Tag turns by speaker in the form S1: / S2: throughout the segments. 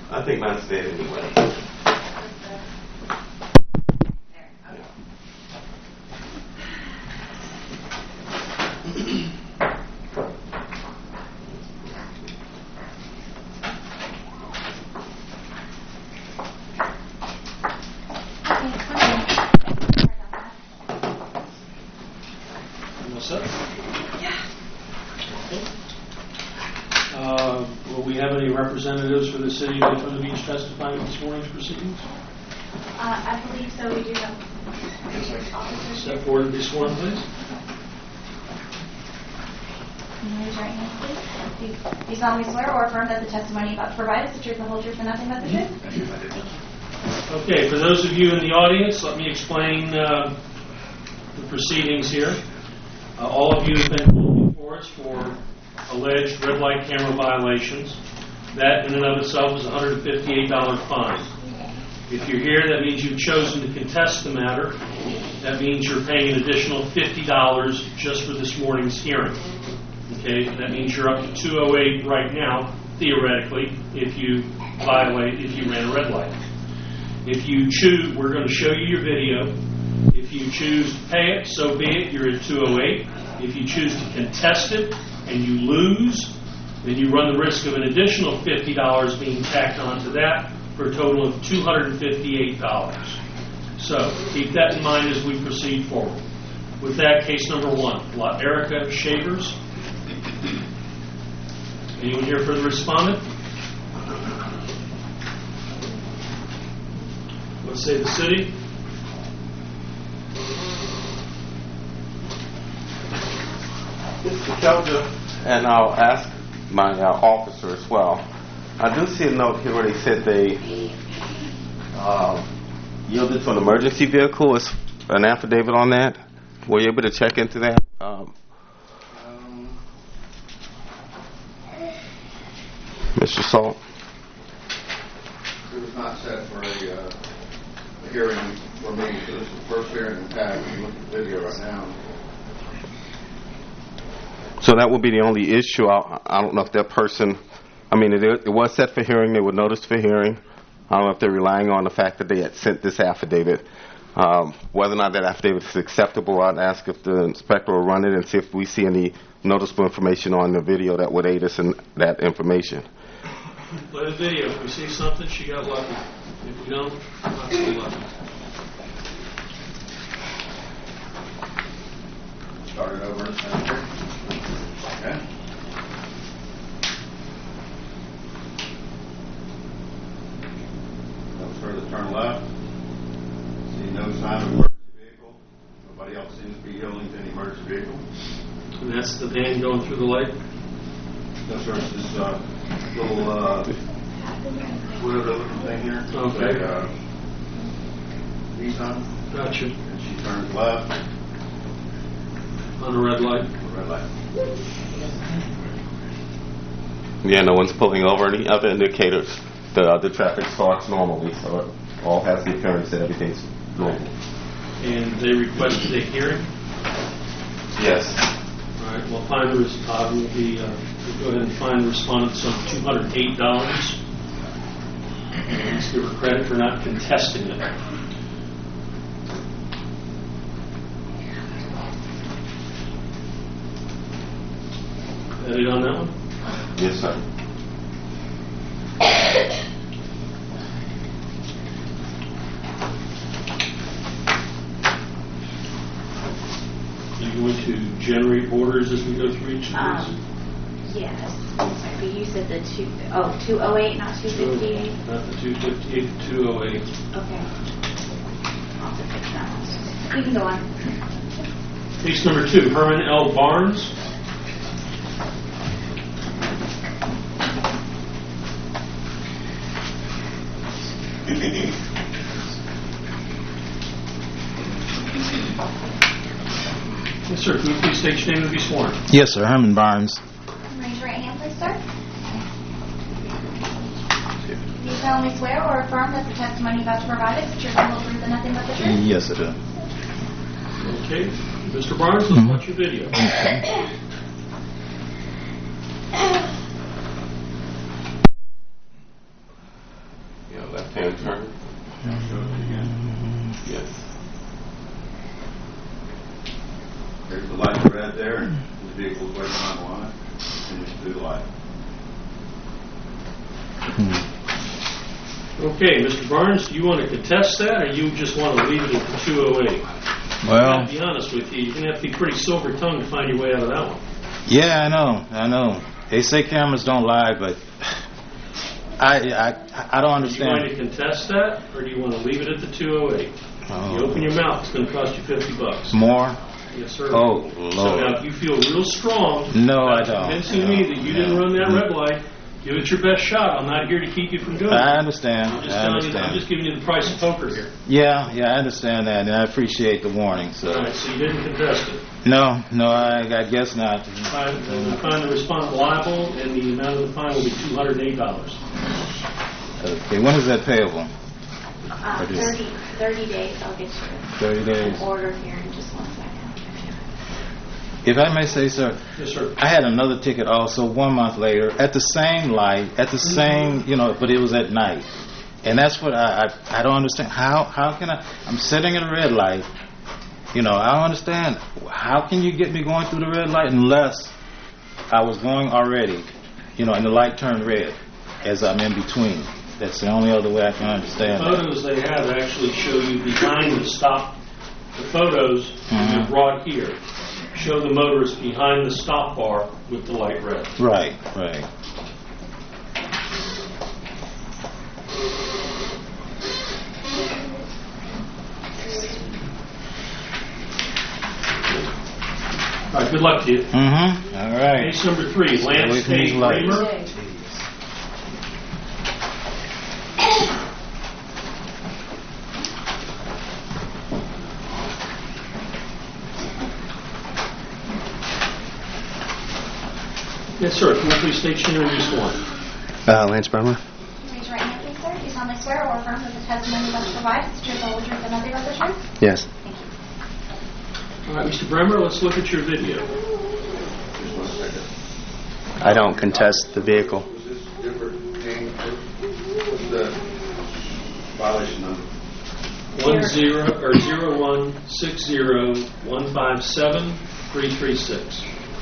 S1: I think mine's dead anyway.
S2: Will we have any representatives for the city of Daytona Beach testifying in this morning's proceedings?
S3: I believe so. We do have officers.
S2: Step forward and be sworn, please.
S3: Can you raise your right hand, please? Do you solemnly swear or affirm that the testimony about to provide is the truth, the whole truth, and nothing but the truth?
S2: Okay, for those of you in the audience, let me explain the proceedings here. All of you have been called before us for alleged red light camera violations. That in and of itself is a $158 fine. If you're here, that means you've chosen to contest the matter. That means you're paying an additional $50 just for this morning's hearing. Okay, that means you're up to $208 right now, theoretically, if you ran a red light. If you choose, we're going to show you your video. If you choose to pay it, so be it, you're at $208. If you choose to contest it and you lose, then you run the risk of an additional $50 being tacked onto that for a total of $258. So keep that in mind as we proceed forward. With that, case number 1, La Erica Shavers. Anyone here for the respondent? Let's say the city.
S1: Mr. Kelja, and I'll ask my officer as well. I do see a note here where they said they yielded to an emergency vehicle. Is an affidavit on that? Were you able to check into that? Mr. Salt?
S4: It was not set for a hearing for me, so this is the first hearing we've had. When you look at the video right now.
S1: So that would be the only issue. I don't know if that person, I mean, it was set for hearing. They were noticed for hearing. I don't know if they're relying on the fact that they had sent this affidavit. Whether or not that affidavit is acceptable, I'd ask if the inspector will run it and see if we see any noticeable information on the video that would aid us in that information.
S2: Play the video. If we see something, she got lucky. If we don't, not so lucky.
S4: Start it over in the center. Okay. No further turn left. See no sign of emergency vehicle. Nobody else seems to be yielding to any emergency vehicle.
S2: And that's the van going through the lake?
S4: No, sir. It's this little, whatever looking thing here.
S2: Okay.
S4: Like, Nissan.
S2: Gotcha.
S4: And she turns left.
S2: On a red light?
S4: Red light.
S1: Yeah, no one's pulling over. Any other indicators? The traffic starts normally, so it all has the appearance that everything's normal.
S2: And they requested a hearing?
S1: Yes.
S2: All right, well, finders will be, we'll go ahead and find the respondent some $208. And let's give her credit for not contesting it. Edit on that one?
S1: Yes, sir.
S2: Are you going to generate orders as we go through each of these?
S3: Yes. Sorry, you said the 208, not 258?
S2: Not the 258, the 208.
S3: Okay. I'll have to fix that. You can go on.
S2: Case number 2, Herman L. Barnes. Yes, sir. Could you please state your name and be sworn?
S5: Yes, sir. Herman Barnes.
S3: Raise your right hand, please, sir. Do you solemnly swear or affirm that the testimony about to provide is the truth, the whole truth, and nothing but the truth?
S5: Yes, I do.
S2: Okay. Mr. Barnes, let's watch your video. Okay, Mr. Barnes, do you want to contest that, or you just want to leave it at the 208?
S5: Well,
S2: To be honest with you, you're going to have to be pretty silver-tongued to find your way out of that one.
S5: yeah, I know. They say cameras don't lie, but I don't
S2: Are you going to
S5: understand.
S2: contest that, or do you want to leave it at the 208? You open your mouth, it's going to cost you $50.
S5: More?
S2: Yes, sir.
S5: Oh,
S2: So
S5: Lord.
S2: now, if you feel real strong
S5: No, I
S2: about
S5: don't.
S2: convincing me that you didn't run that red light, give it your best shot. I'm not here to keep you from doing it.
S5: I understand.
S2: I'm just
S5: I
S2: telling you, I'm
S5: understand.
S2: just giving you the price of poker here.
S5: Yeah, I understand that, and I appreciate the warning.
S2: All
S5: So,
S2: right, so you didn't contest it.
S5: no, I guess not.
S2: I find the respondent liable, and the amount of the fine will be $208.
S5: Okay, when is that payable?
S3: 30 days, I'll get you
S5: 30 days.
S3: an order here in just 1 second.
S5: If I may say, sir,
S2: Yes, sir.
S5: I had another ticket also 1 month later at the same light, at the same, but it was at night. And that's what I don't understand. How can I'm sitting at a red light, I don't understand. How can you get me going through the red light unless I was going already, and the light turned red as I'm in between. That's the only other way I can understand
S2: The
S5: that.
S2: photos they have actually show you behind the stop. The photos
S5: Mhm.
S2: you brought here show the motorist behind the stop bar with the light red.
S5: Right.
S2: All right, good luck to you.
S5: Mm-hmm. All right.
S2: Case number 3, Lance
S5: Away from these
S2: A.
S5: lights.
S2: Kramer. Yes, sir. Can you please state your name and be sworn?
S1: Lance Bremer.
S3: Raise your right hand, please, sir. Do you solemnly swear or affirm that the testimony you must provide is the truth, the whole truth, and nothing but the truth?
S1: Yes.
S3: Thank you.
S2: All right, Mr. Bremer, let's look at your video.
S4: Just 1 second.
S1: I don't contest the vehicle.
S4: Was this different name? What's the violation number?
S2: 0160157-336.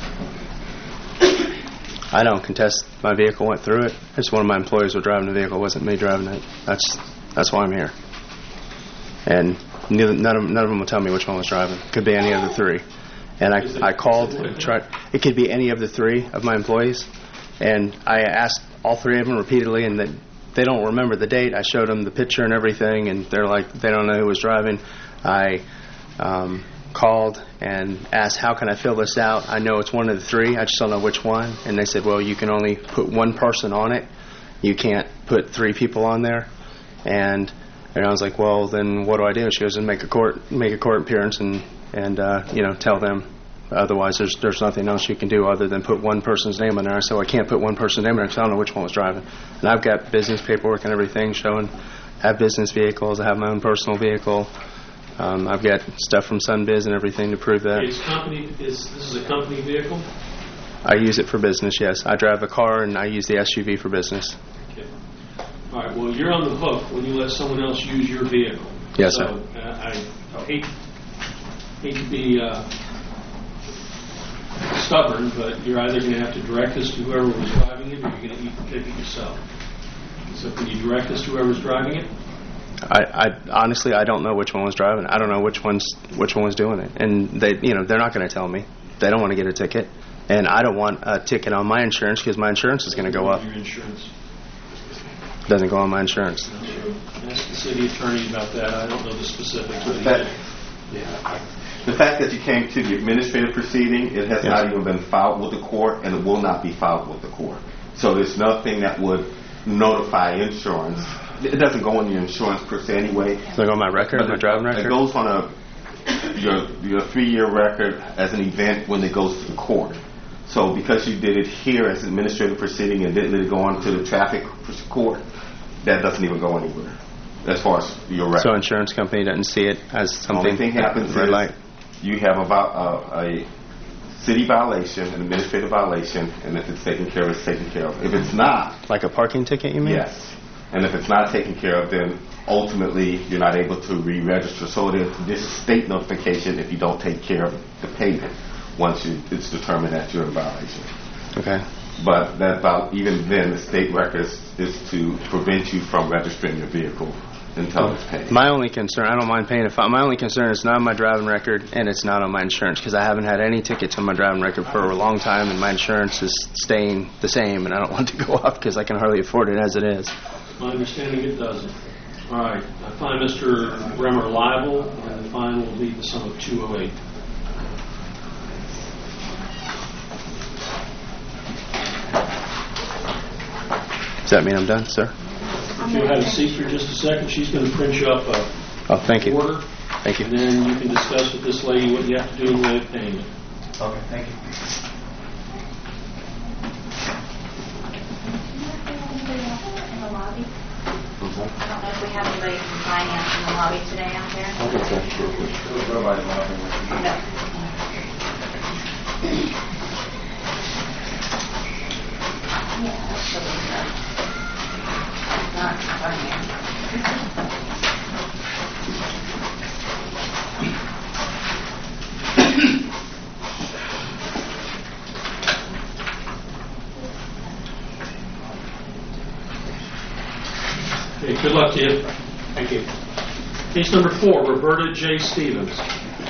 S1: I don't contest my vehicle went through it. It's one of my employees were driving the vehicle. It wasn't me driving it. That's why I'm here. And none of them will tell me which one was driving. Could be any of the three. And I called and tried. It could be any of the three of my employees. And I asked all three of them repeatedly, and they don't remember the date. I showed them the picture and everything, and they're like, they don't know who was driving. I called and asked, how can I fill this out? I know it's one of the three. I just don't know which one. And they said, well, you can only put one person on it. You can't put three people on there. And I was like, well, then what do I do? She goes, and make a court appearance and tell them. Otherwise, there's nothing else you can do other than put one person's name on there. So I can't put one person's name on there because I don't know which one was driving. And I've got business paperwork and everything showing I have business vehicles. I have my own personal vehicle. I've got stuff from Sunbiz and everything to prove that.
S2: This is a company vehicle?
S1: I use it for business, yes. I drive a car and I use the SUV for business.
S2: Okay. All right, well, you're on the hook when you let someone else use your vehicle.
S1: Yes,
S2: so,
S1: sir.
S2: I hate to be stubborn, but you're either going to have to direct us to whoever was driving it or you're going to eat the ticket yourself. So can you direct us to whoever's driving it?
S1: I honestly, I don't know which one was driving. I don't know which one was doing it, and they're not going to tell me. They don't want to get a ticket, and I don't want a ticket on my insurance because my insurance is going to go up.
S2: Your insurance.
S1: Doesn't go on my insurance.
S2: Ask the city attorney about that. I don't know the specifics. But
S1: The fact that you came to the administrative proceeding, it has not even been filed with the court, and it will not be filed with the court. So there's nothing that would notify insurance. It doesn't go on your insurance per se anyway. Does it go on my record, my driving record? It goes on your 3-year record as an event when it goes to the court. So because you did it here as an administrative proceeding and didn't let it go on to the traffic court, that doesn't even go anywhere as far as your record. So insurance company doesn't see it as something. The only thing happens is you have a city violation, an administrative violation, and if it's taken care of, it's taken care of. If it's not... Like a parking ticket, you mean? Yes. And if it's not taken care of, then ultimately you're not able to re-register. So this is state notification if you don't take care of the payment once it's determined that you're in violation. Okay. But that even then, the state record is to prevent you from registering your vehicle until it's paid.
S6: My only concern, I don't mind paying a fine. My only concern is not on my driving record and it's not on my insurance because I haven't had any tickets on my driving record for a long time and my insurance is staying the same and I don't want to go up because I can hardly afford it as it is.
S2: My understanding it doesn't. All right. I find Mr. Bremer liable, and the fine will be the sum of $208.
S6: Does that mean I'm done, sir?
S2: If you have a seat for just a second, she's going to print you up a
S6: Oh, thank you.
S2: order,
S6: Thank you.
S2: and then you can discuss with this lady what you have to do in the way of payment.
S6: Okay, thank you.
S3: In the lobby. I don't know if we have anybody from finance in the lobby today out there. No. Yeah, that's the way not finance.
S2: Okay, good luck to you. Thank you. Case number 4, Roberta J. Stevens.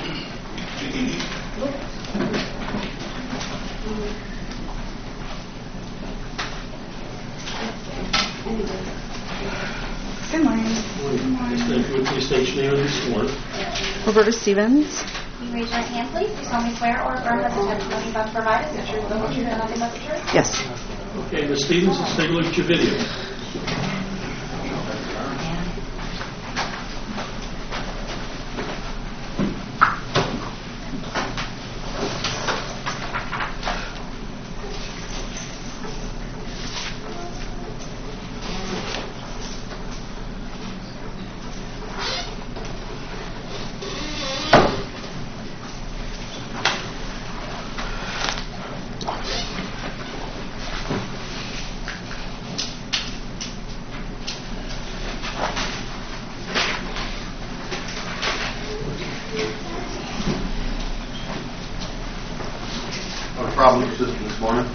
S7: Good morning.
S2: Please state your name and be sworn.
S7: Roberta Stevens.
S3: Can you raise your right hand, please? Do you solemnly swear or affirm that the testimony about to provide is the truth, the whole truth, and nothing but the truth?
S7: Yes.
S2: Okay, Ms. Stevens, let's take a look at your video.
S4: What problem with the system this morning?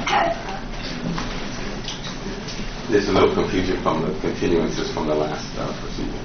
S1: There's a little confusion from the continuances from the last proceeding.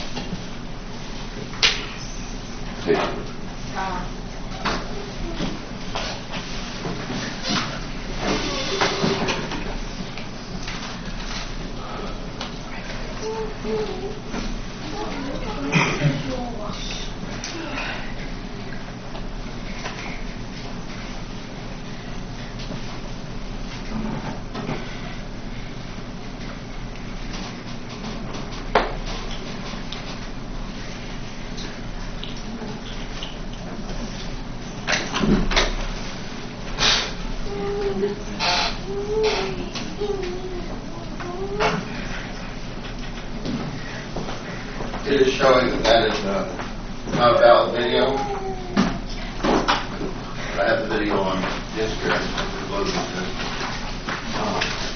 S4: It is showing that is not a valid video. I have the video on disk here. It's loaded on disk.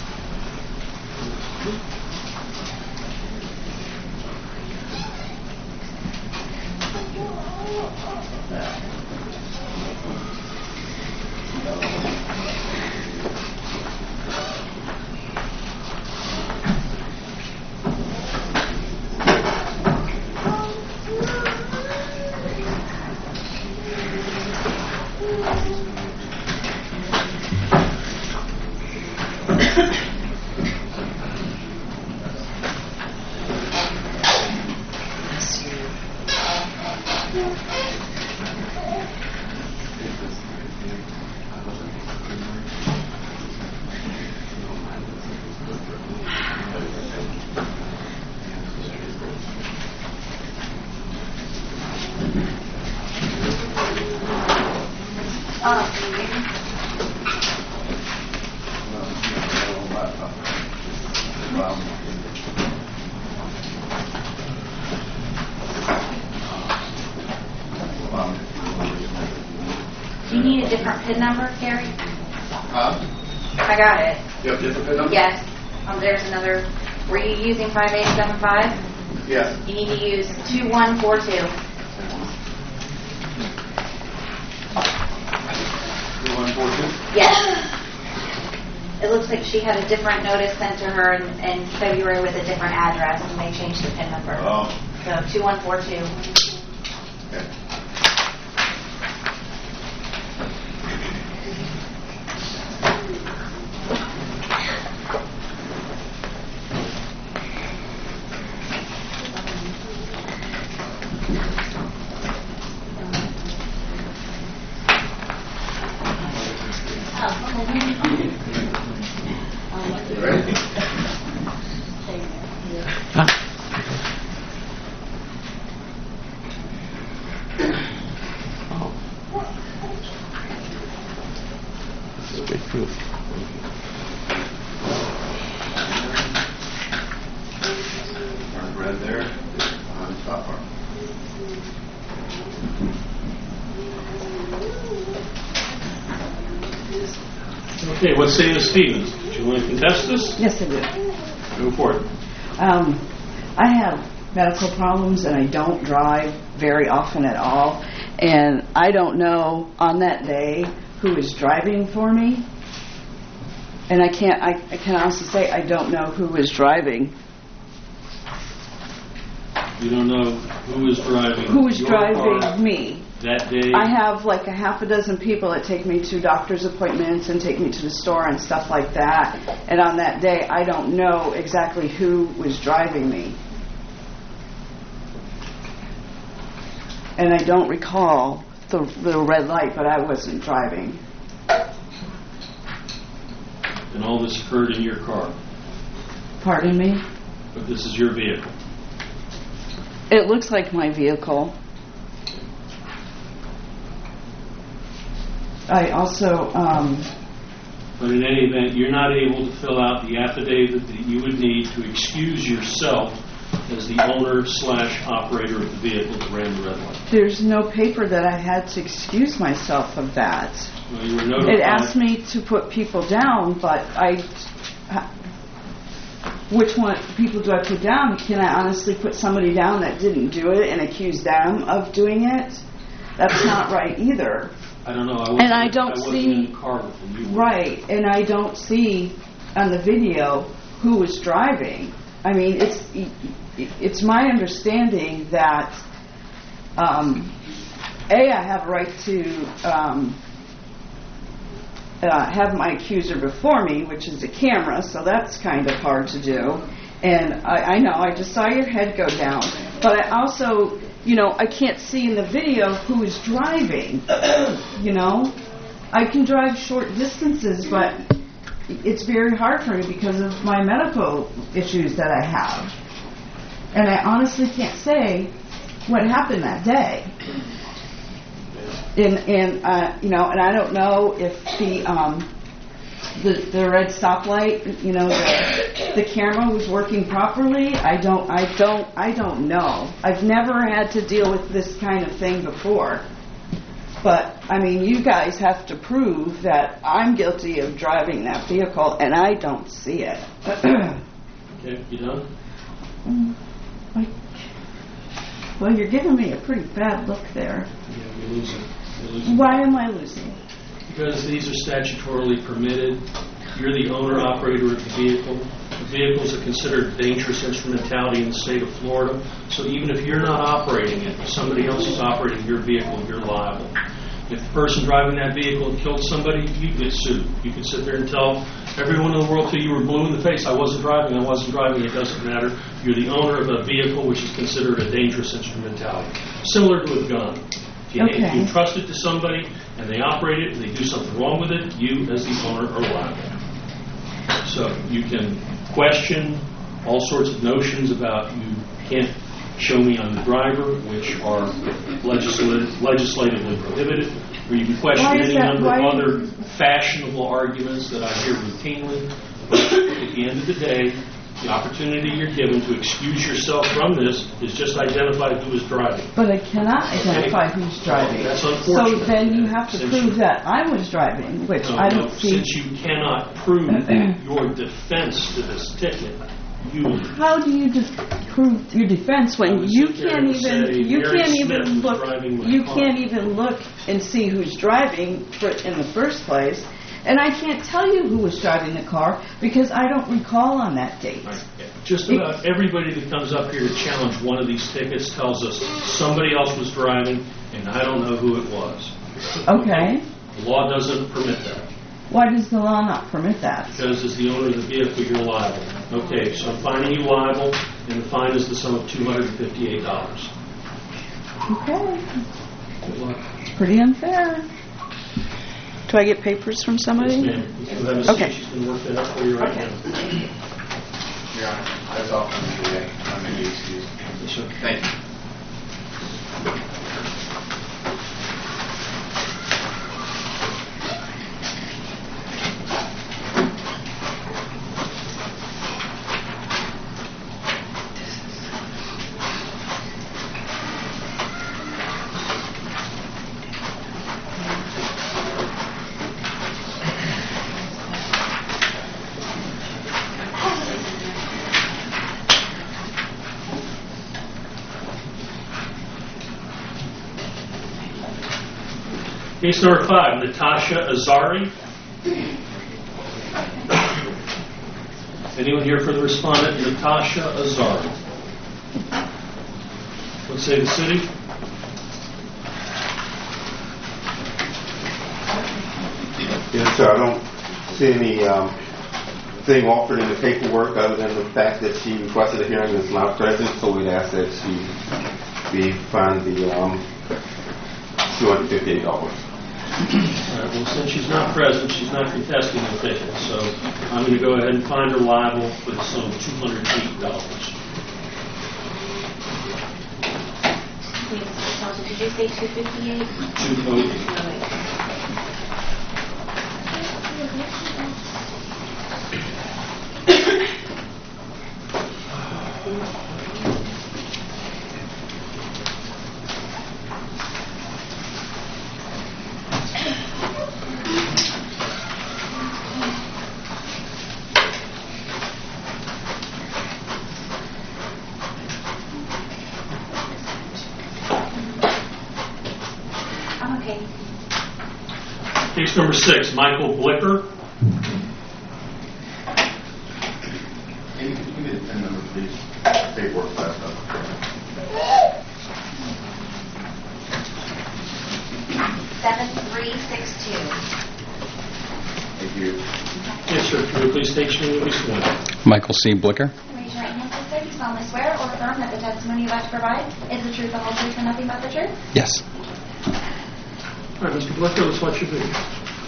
S3: Do you need a different PIN number, Gary?
S4: Huh?
S3: I got it.
S4: You have different PIN number?
S3: Yes. There's another. Were you using 5875?
S4: Yes.
S3: You need to use 2142.
S4: 2142?
S3: Yes. It looks like she had a different notice sent to her in February with a different address, and they changed the PIN number.
S4: Oh,
S3: So 2142.
S4: okay. Ready?
S1: Straight through.
S4: Turn red there, on stop arm.
S2: Okay, what say Ms. Stevens? Do you want to contest this?
S8: Yes, I do.
S2: Go for it.
S8: I have medical problems and I don't drive very often at all. And I don't know on that day who is driving for me. And I can honestly say I don't know who is driving.
S2: You don't know who is driving
S8: Who is
S2: your
S8: driving
S2: car
S8: me?
S2: that day?
S8: I have like a half a dozen people that take me to doctor's appointments and take me to the store and stuff like that. And on that day, I don't know exactly who was driving me. And I don't recall the red light, but I wasn't driving.
S2: And all this occurred in your car.
S8: Pardon me?
S2: But this is your vehicle.
S8: It looks like my vehicle. I also,
S2: But in any event, you're not able to fill out the affidavit that you would need to excuse yourself as the owner/operator of the vehicle that ran the red light.
S8: there's no paper that I had to excuse myself of that.
S2: Well, you were notified.
S8: It asked me to put people down, but which one people do I put down? Can I honestly put somebody down that didn't do it and accuse them of doing it? That's not right either.
S2: I don't know.
S8: And I don't
S2: wasn't
S8: see-
S2: in the car with them. You were.
S8: Right, and I don't see on the video who was driving. I mean, it's my understanding that I have a right to have my accuser before me, which is a camera, so that's kind of hard to do. And I know, I just saw your head go down. But I also, I can't see in the video who is driving, I can drive short distances, but it's very hard for me because of my medical issues that I have. And I honestly can't say what happened that day. And I don't know if the red stoplight, the camera was working properly. I don't know. I've never had to deal with this kind of thing before. But I mean, you guys have to prove that I'm guilty of driving that vehicle, and I don't see it.
S2: Okay, you done?
S8: Well, you're giving me a pretty bad look there.
S2: Yeah, you're losing. You're losing.
S8: Why am I losing?
S2: Because these are statutorily permitted. You're the owner-operator of the vehicle. The vehicles are considered dangerous instrumentality in the state of Florida. So even if you're not operating it, if somebody else is operating your vehicle, you're liable. If the person driving that vehicle killed somebody, you get sued. You can sit there and tell everyone in the world till you were blue in the face, I wasn't driving, it doesn't matter. You're the owner of a vehicle which is considered a dangerous instrumentality. Similar to a gun. If you entrust it to somebody and they operate it and they do something wrong with it, you as the owner are liable. So you can question all sorts of notions about you can't show me I'm the driver, which are legislatively prohibited, or you can question any number of other fashionable arguments that I hear routinely. But at the end of the day, the opportunity you're given to excuse yourself from this is just identify who is driving.
S8: But I cannot identify who's driving.
S2: That's unfortunate.
S8: So then you have to prove that I was driving, which I don't see.
S2: Since you cannot prove your defense to this ticket,
S8: how do you prove your defense when you can't even look and see who's driving in the first place? And I can't tell you who was driving the car because I don't recall on that date.
S2: Just about everybody that comes up here to challenge one of these tickets tells us somebody else was driving, and I don't know who it was.
S8: Okay.
S2: The law doesn't permit that.
S8: Why does the law not permit that?
S2: Because as the owner of the vehicle, you're liable. Okay, so I'm finding you liable, and the fine is the sum of $258.
S8: Okay.
S2: Good luck.
S8: It's pretty unfair.
S7: Do I get papers from somebody?
S2: Yes, ma'am. If you have a
S7: Okay.
S2: sheet, she's going to work that out for you right
S8: Okay.
S2: now.
S4: Your Honor, that's all from me today. I'm going to be excused.
S2: Yes, sir.
S4: Thank you.
S2: Case number 5, Natasha Azari. Anyone here for the respondent, Natasha Azari? Let's say the city.
S1: Yes, sir. I don't see any thing offered in the paperwork other than the fact that she requested a hearing and is not present, so we'd ask that she be fined the $258.
S2: All right, well, since she's not present, she's not contesting the ticket, so I'm going to go ahead and find her liable for the sum of $208.
S3: Wait, Natasha, did you say 258?
S2: 208.
S3: I'm okay.
S2: Case number 6, Michael Blicker.
S4: Amy, could you give me the PIN number, please? Paperwork flashed up.
S3: 7362.
S4: Thank you.
S2: Yes, sir. Can you please state your name and be sworn?
S9: Michael C. Blicker.
S3: Raise your right hand, please, sir. Do you solemnly swear or affirm that the testimony you're about to provide is the truth, the whole truth, and nothing but the truth?
S9: Yes.
S2: All right, Mr. Blicker, let's watch your video.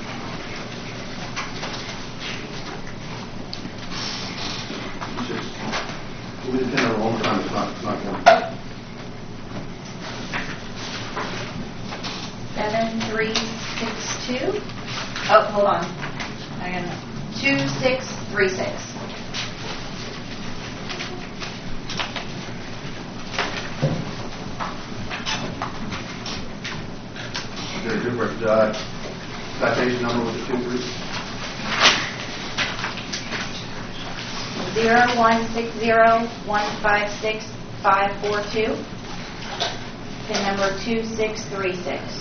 S4: Just, we've been there a long time, it's not going.
S3: 7362. Oh, hold on. I got 2636.
S4: Is there a different citation number with the 2-3?
S3: 01601565542. Pin number 2636.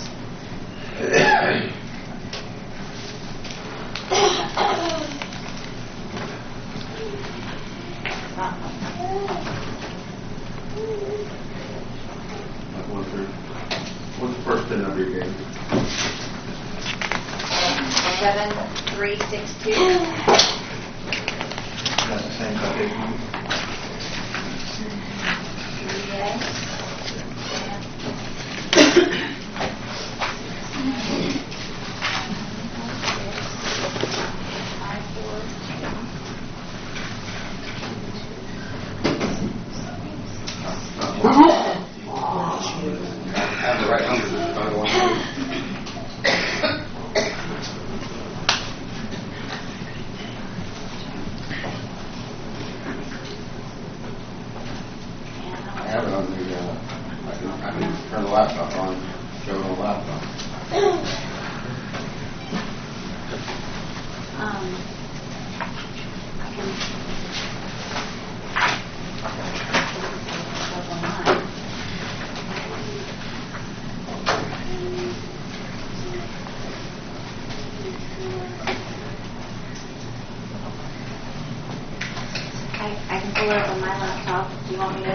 S4: What's the first PIN number you gave?
S3: 7362.
S4: That's the same citation number?
S3: Yes.
S4: I have the right number, just find one. I have it on the, I can turn the laptop on, show it on the laptop.
S3: I can. I can pull it up on my laptop. Do you want me to?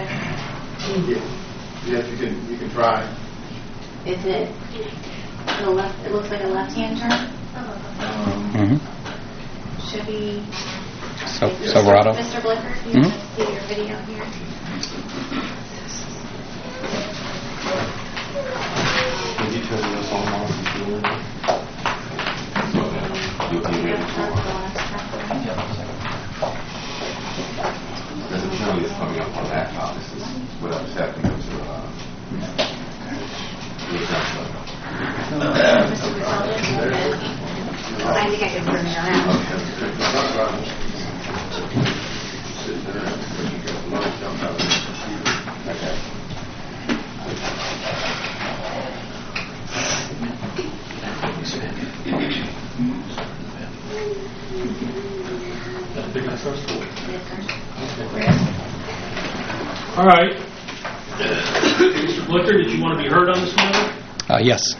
S4: Yes, you can try.
S3: Is it the left? It looks like a left-hand turn. Should be.
S9: Silverado.
S3: Mr. Blicker, if you see your video here.
S1: Can you turn this on while you're doing it? You'll be ready for it. There's a channel that's coming up on that call. This is whatever's happening to
S3: Mr. Griselda, I think I can turn it around.
S1: Okay.
S2: All right. Mr. Blicker, did you want to be heard on this matter?
S9: Yes.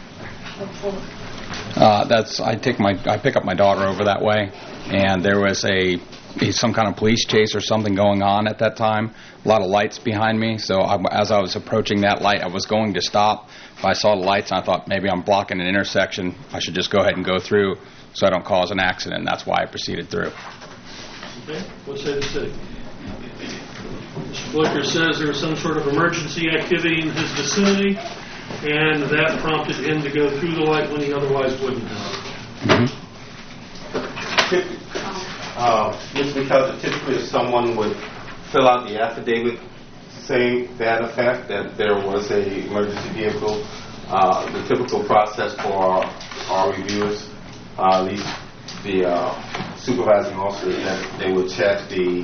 S9: I pick up my daughter over that way, and there was some kind of police chase or something going on at that time. A lot of lights behind me, so as I was approaching that light, I was going to stop. But I saw the lights, and I thought maybe I'm blocking an intersection. I should just go ahead and go through so I don't cause an accident. That's why I proceeded through.
S2: Okay. What say the city? Mr. Blicker says there was some sort of emergency activity in his vicinity, and that prompted him to go through the light when he otherwise wouldn't have.
S1: Just because typically if someone would fill out the affidavit saying that effect, that there was a emergency vehicle, the typical process for our reviewers, the supervising officers, that they would check the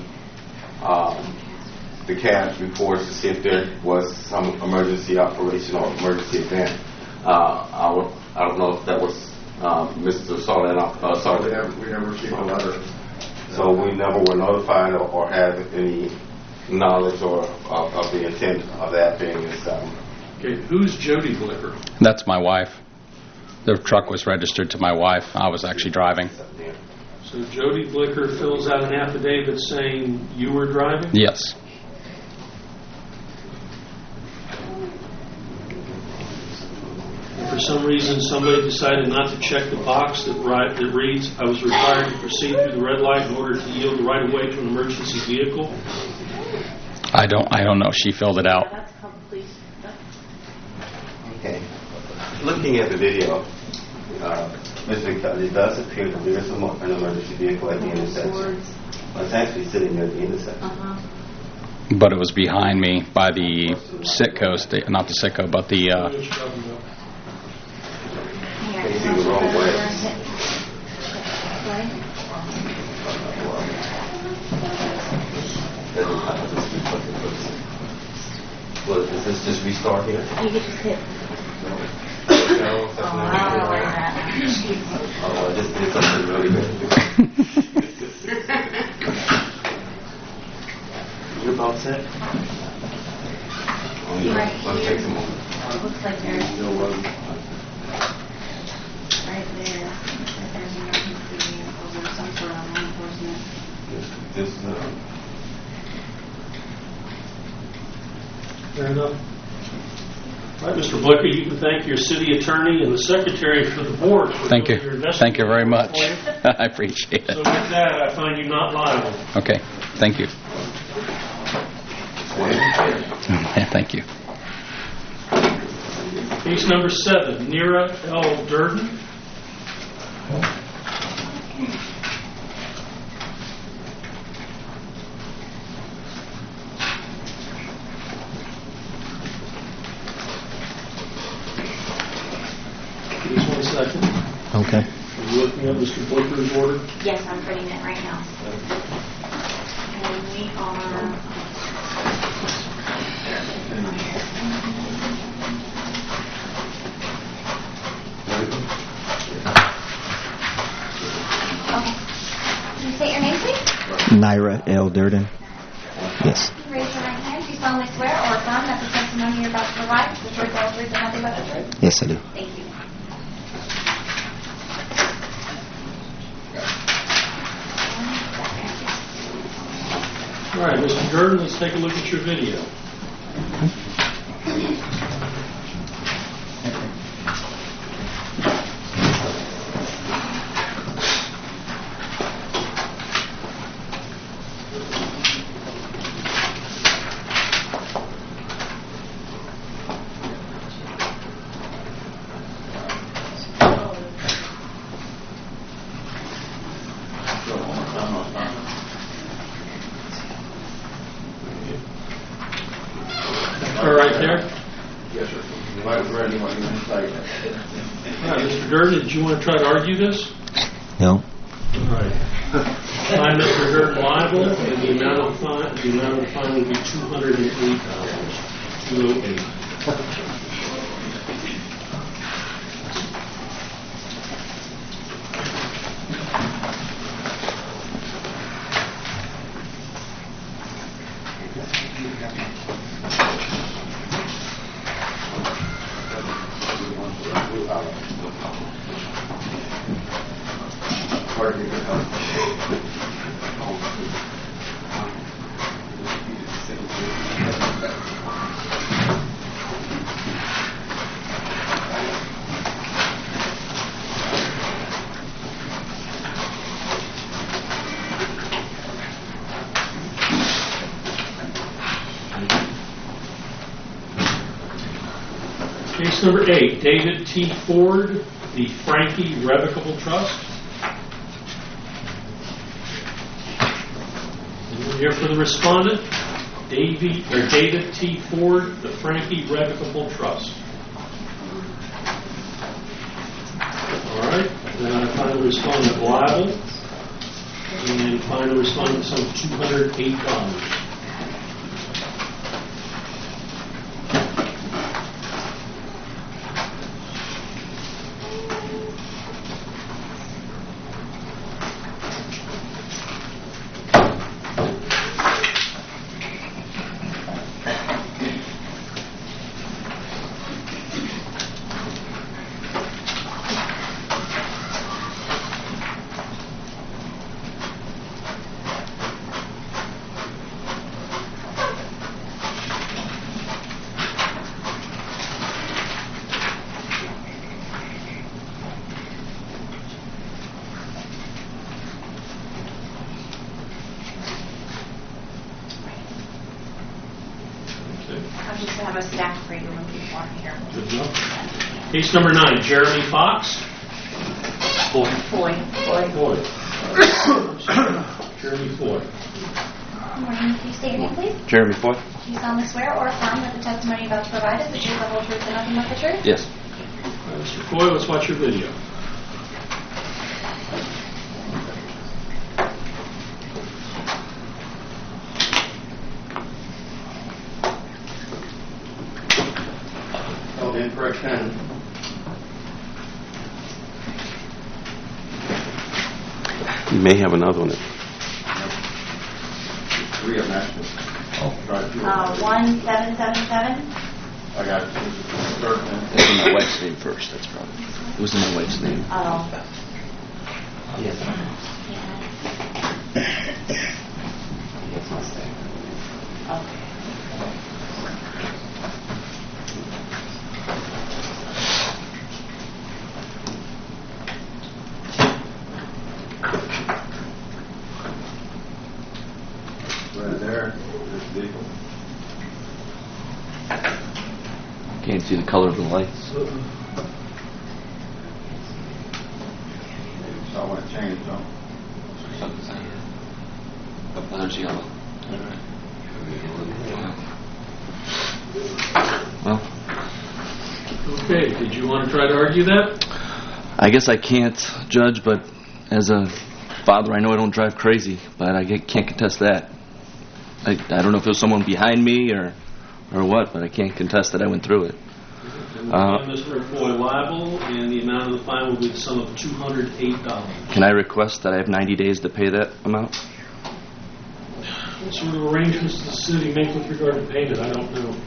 S1: CAB's reports to see if there was some emergency operation or emergency event. I don't know if that was Mr. Sergeant.
S4: We never received a letter.
S1: So we never were notified or had any knowledge of the intent of that being done.
S2: Okay, who's Jody Blicker?
S9: That's my wife. The truck was registered to my wife. I was actually driving.
S2: So Jody Blicker fills out an affidavit saying you were driving?
S9: Yes.
S2: If for some reason somebody decided not to check the box that reads, I was required to proceed through the red light in order to yield the right of way to an emergency vehicle?
S9: I don't know. She filled it out.
S3: That's called police.
S1: Okay. Looking at the video, Mr. Kelly, it does appear that there is an emergency vehicle at the intersection. Well, it's actually sitting there at the intersection.
S9: But it was behind me by the Sitco, not the Sitco, but the...
S1: Facing the wrong way. Well, does this just restart here?
S3: You could just hit.
S1: No, that's not it. Oh, I just did something really good. You about set? Oh, yeah.
S3: Right
S1: Let's
S3: here.
S1: take some more.
S3: Looks like there's
S1: You know what?
S3: right there. There's an emergency vehicle or some sort of law enforcement.
S1: This,
S2: Fair enough. All right, Mr. Blicker, you can thank your city attorney and the secretary for the board. For
S9: Thank you.
S2: your investigation.
S9: Thank you very much.
S2: For you.
S9: I appreciate
S2: So
S9: it.
S2: with that, I find you not liable.
S9: Okay. Thank you. Thank you.
S2: Case number 7, Nira L. Durden. Just 1 second.
S9: Okay.
S2: Are you looking at Mr. Blicker's order?
S3: Yes, I'm putting it right now. And we are. Okay. Can you state your name, please?
S10: Nira L. Durden. Yes.
S3: Raise your right hand. Do you solemnly swear or affirm that the testimony you're about to provide is the truth, the whole truth, and nothing but the truth?
S10: Yes, I do.
S3: Thank you.
S2: All right, Mr. Durden, let's take a look at your video. All right there.
S4: Yes, sir. You might have read what you want to say.
S2: All right, Mr. Durden, did you want to try to argue this?
S10: No.
S2: All right. Find Mr. Durden liable, and the amount of the fine will be $208. $208. Case number 8, David T. Ford, the Frankie Revocable Trust. And we're here for the respondent, David T. Ford, the Frankie Revocable Trust. All right, then I find the respondent liable, and find the respondent sum of $208.
S3: I'm just going to have a stack for you when people aren't here.
S2: Good enough. Case number 9, Jeremy Fox.
S3: Floyd.
S2: Floyd. Jeremy Floyd.
S3: Good morning. Can you state your name, please?
S6: Jeremy Floyd?
S3: Do you solemnly swear or affirm that the testimony you're about to provide is the truth, the whole truth, and nothing but the truth?
S6: Yes.
S2: Mr. Floyd, let's watch your video.
S4: Held the incorrect pen.
S1: You may have another one.
S4: 3 of them actually. Try 2 of them.
S3: 1777.
S4: I got it. This is the third pen.
S6: It's in my wife's name first, that's probably. It was in my wife's name.
S3: Oh. Okay.
S4: Right there. This vehicle.
S6: Can't see the color of the lights.
S4: So I want to change them.
S6: There's yellow. Well,
S2: Okay, did you want to try to argue that?
S6: I guess I can't judge, but as a father, I know I don't drive crazy, but I can't contest that. I don't know if it was someone behind me or what, but I can't contest that I went through it.
S2: Mr. Floyd liable, and the amount of the fine will be the sum of $208.
S6: Can I request that I have 90 days to pay that amount?
S2: What sort of arrangements does the city make with regard to payment? I don't know.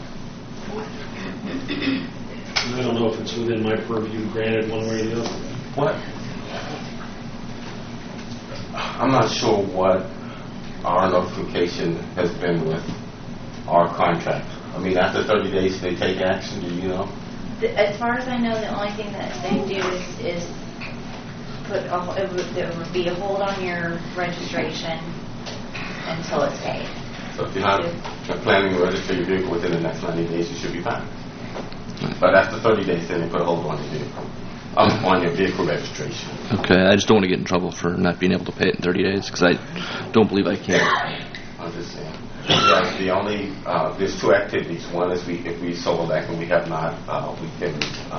S2: And I don't know if it's within my purview, granted one way or the other.
S1: What? I'm not sure what our notification has been with our contract? I mean, after 30 days, they take action, do you know?
S3: As far as I know, the only thing that they do is put there would be a hold on your registration until it's paid.
S1: So if you're not planning to register your vehicle within the next 90 days, you should be fine. But after 30 days, then they put a hold on your vehicle, on your vehicle registration.
S11: Okay, I just don't want to get in trouble for not being able to pay it in 30 days because I don't believe I can.
S1: I'm just saying. Yeah, there's two activities. One is if we sold back and we have not, we can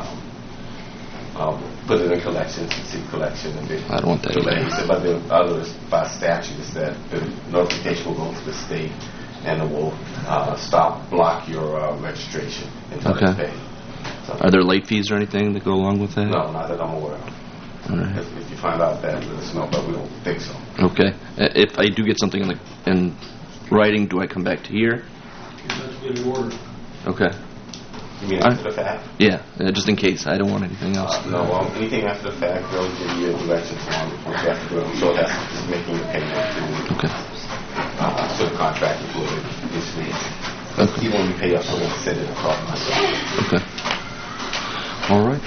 S1: put it in collections and see collection. And
S11: I don't want that either.
S1: But the other is by statute is that the notification will go to the state and it will block your registration until it's paid. So,
S11: are there late fees or anything that go along with that?
S1: No, not that I'm aware of.
S11: All right.
S1: If you find out that, let us know, but we don't think so.
S11: Okay. If I do get something in writing, do I come back to here?
S2: That's good order.
S11: Okay.
S1: You mean after the fact?
S11: Yeah, just in case. I don't want anything else.
S1: No, anything after the fact, they'll give you a direction form what you have to do. So that's just making the payment to the contract employee this week.
S11: Okay.
S1: Even when you pay up, so we'll send it across myself.
S11: Okay. All right.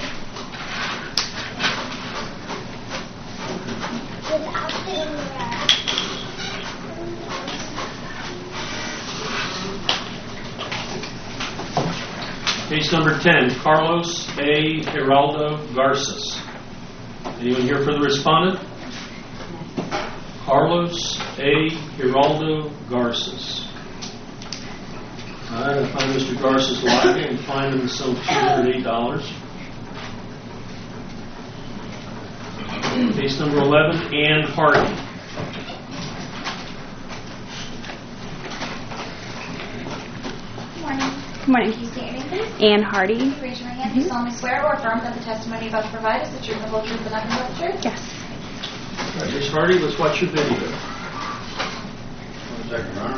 S2: Case number 10, Carlos A. Geraldo Garces. Anyone here for the respondent? Carlos A. Geraldo Garces. All right, I'll find Mr. Garces live and find him some $208. Case number 11, Ann Hardy.
S12: Good morning.
S3: Can you state your name, please?
S12: Ann Hardy.
S3: Raise your right hand. Do you solemnly swear or affirm that the testimony you're about to provide is the truth, the whole truth, and nothing but the truth?
S12: Yes.
S2: All right, Ms. Hardy, let's watch your video.
S4: 1 second, Your Honor.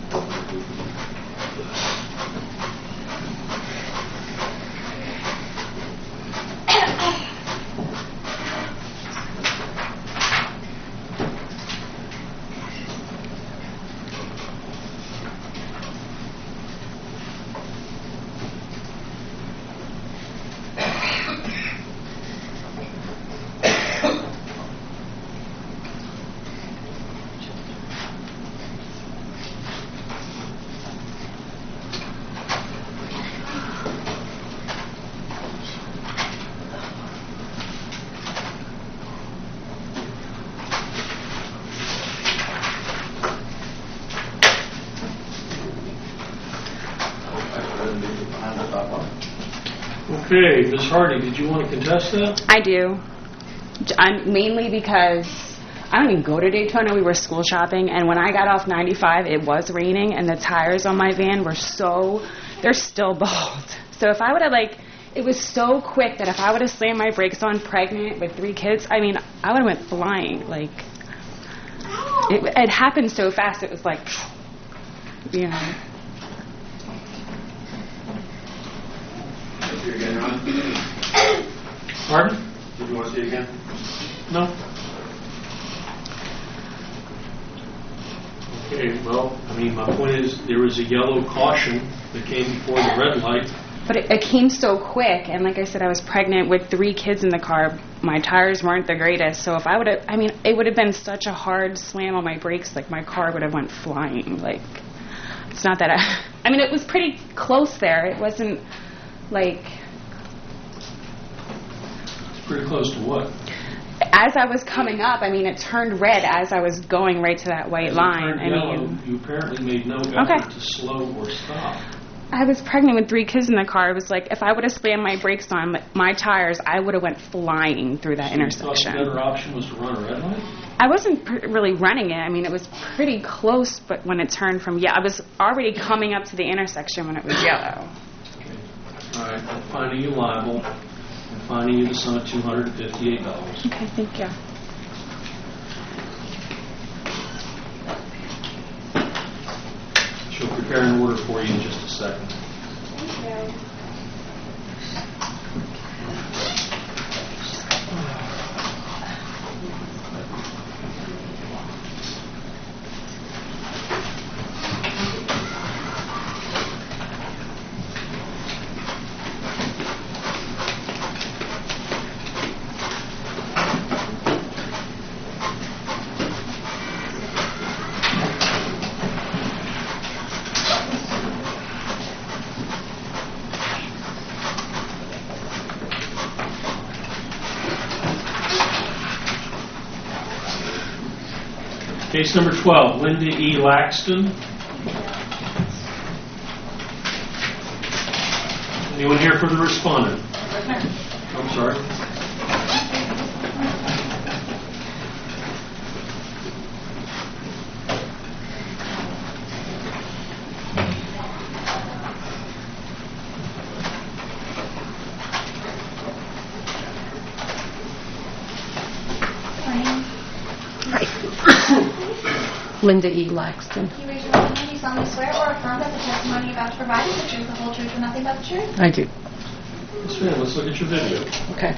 S2: Okay, Ms. Hardy, did you want to contest that?
S12: I do. Mainly because I don't even go to Daytona. We were school shopping, and when I got off 95, it was raining, and the tires on my van were they're still bald. So if I would have, it was so quick that if I would have slammed my brakes on pregnant with 3 kids, I would have went flying. It happened so fast, it was
S4: See it again, Your Honor?
S2: Pardon?
S4: Did you want to see it again?
S2: No? Okay, well, my point is there was a yellow caution that came before the red light.
S12: But it came so quick, and like I said, I was pregnant with 3 kids in the car. My tires weren't the greatest, so if I would have, it would have been such a hard slam on my brakes, my car would have went flying. It's not that it was pretty close there. It wasn't
S2: It's pretty close to what?
S12: As I was coming up, it turned red as I was going right to that white line.
S2: Yellow, you apparently made no effort to slow or stop.
S12: I was pregnant with 3 kids in the car. It was if I would have slammed my brakes on my tires, I would have went flying through that intersection.
S2: You thought the better option was to run a red light?
S12: I wasn't really running it. It was pretty close, but when it turned from I was already coming up to the intersection when it was yellow.
S2: Okay. All right, I'm finding you liable and finding you the sum of $258.
S12: Okay, thank you.
S2: She'll prepare an order for you in just a second.
S3: Thank you.
S2: Case number 12, Linda E. Laxton. Anyone here for the respondent? I'm sorry.
S13: Linda E. Laxton.
S3: You raise your right hand, you solemnly swear or affirm that the testimony you're about to provide is the truth, the whole truth, and nothing but the truth?
S13: I do.
S2: Yes, ma'am. Let's look at your video.
S13: Okay.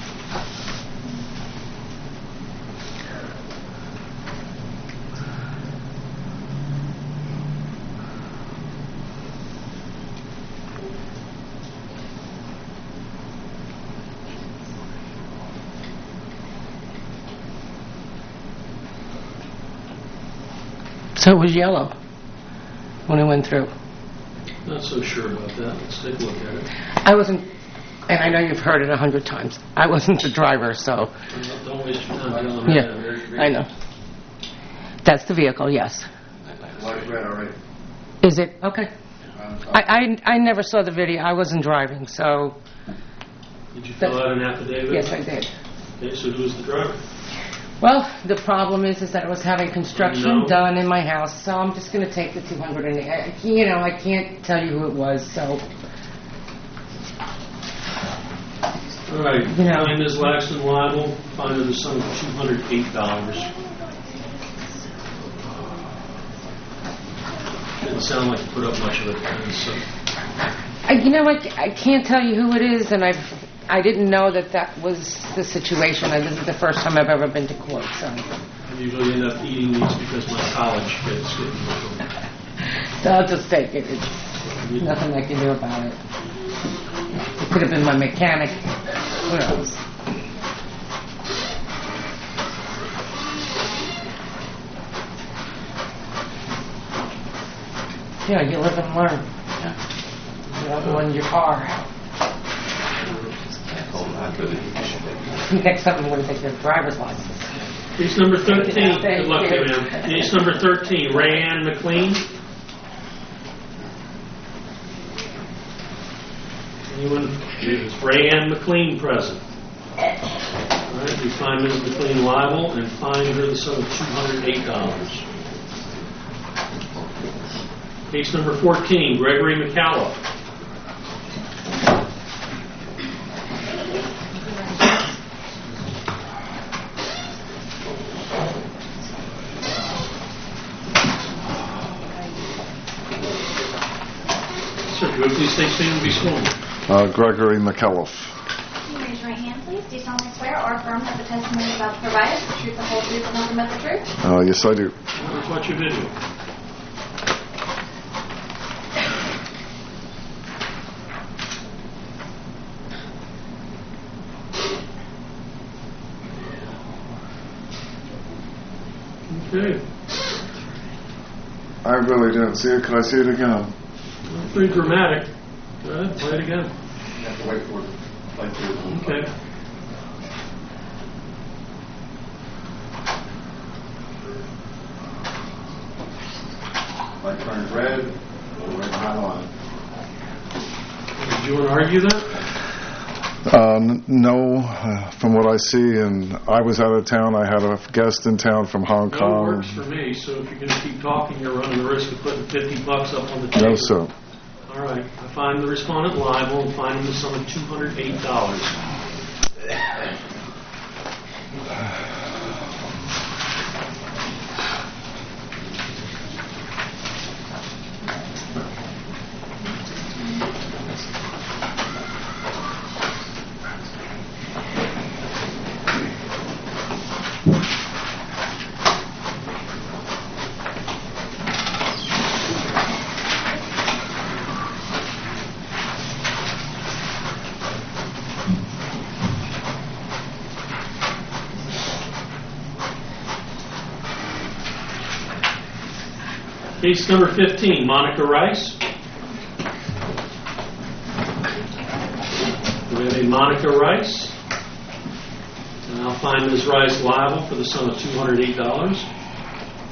S13: So it was yellow when it went through.
S2: Not so sure about that. Let's take a look at it.
S13: I wasn't, and I know you've heard it 100 times. I wasn't the driver, so.
S2: Don't waste your time yelling
S13: Yeah,
S2: at it.
S13: I know. That's the vehicle, yes.
S4: Light's red already.
S13: Is it? Okay. I never saw the video. I wasn't driving, so.
S2: Did you fill out an affidavit?
S13: Yes, I did.
S2: Okay, so who was the driver?
S13: Well, the problem is that I was having construction done in my house, so I'm just going to take the 200 and I can't tell you who it was, so.
S2: All right. Find Ms. Laxton liable. Find her the sum of $208. Didn't sound like you put up much of it. So.
S13: I can't tell you who it is, and I didn't know that was the situation. This is the first time I've ever been to court, so.
S2: I usually end up eating these because my college kids get them.
S13: So I'll just take it. There's nothing I can do about it. It could have been my mechanic. Who knows? Yeah, you live and learn. You don't go in your car. Next time I'm going to take your driver's license.
S2: Case number 13. Good luck to you, ma'am. Case number 13, Rayanne McLean. Anyone? Is Rayanne McLean present? All right, we find Ms. McLean liable and fine her the sum of $208. Case number 14, Gregory McAuliffe. Sir, would you please take stand and be sworn?
S14: Gregory McAuliffe.
S3: Can you raise your right hand, please? Do you solemnly swear or affirm that the testimony you're about to provide is the truth, the whole truth, and nothing but the truth?
S14: Yes, I do.
S2: Let's watch your video. Okay.
S14: I really didn't see it. Could I see it again?
S2: Pretty dramatic. Go ahead, play it again.
S4: You have to wait for it.
S2: Okay.
S4: Light turns red, go right behind the line.
S2: Did you want to argue that?
S14: No, from what I see, and I was out of town. I had a guest in town from Hong
S2: No,
S14: Kong.
S2: it works for me, so if you're going to keep talking, you're running the risk of putting $50 up on the table.
S14: No, sir.
S2: All right. I find the respondent liable and fine him the sum of $208. Case number 15, Monica Rice. We have a Monica Rice. And I'll find Ms. Rice liable for the sum of $208.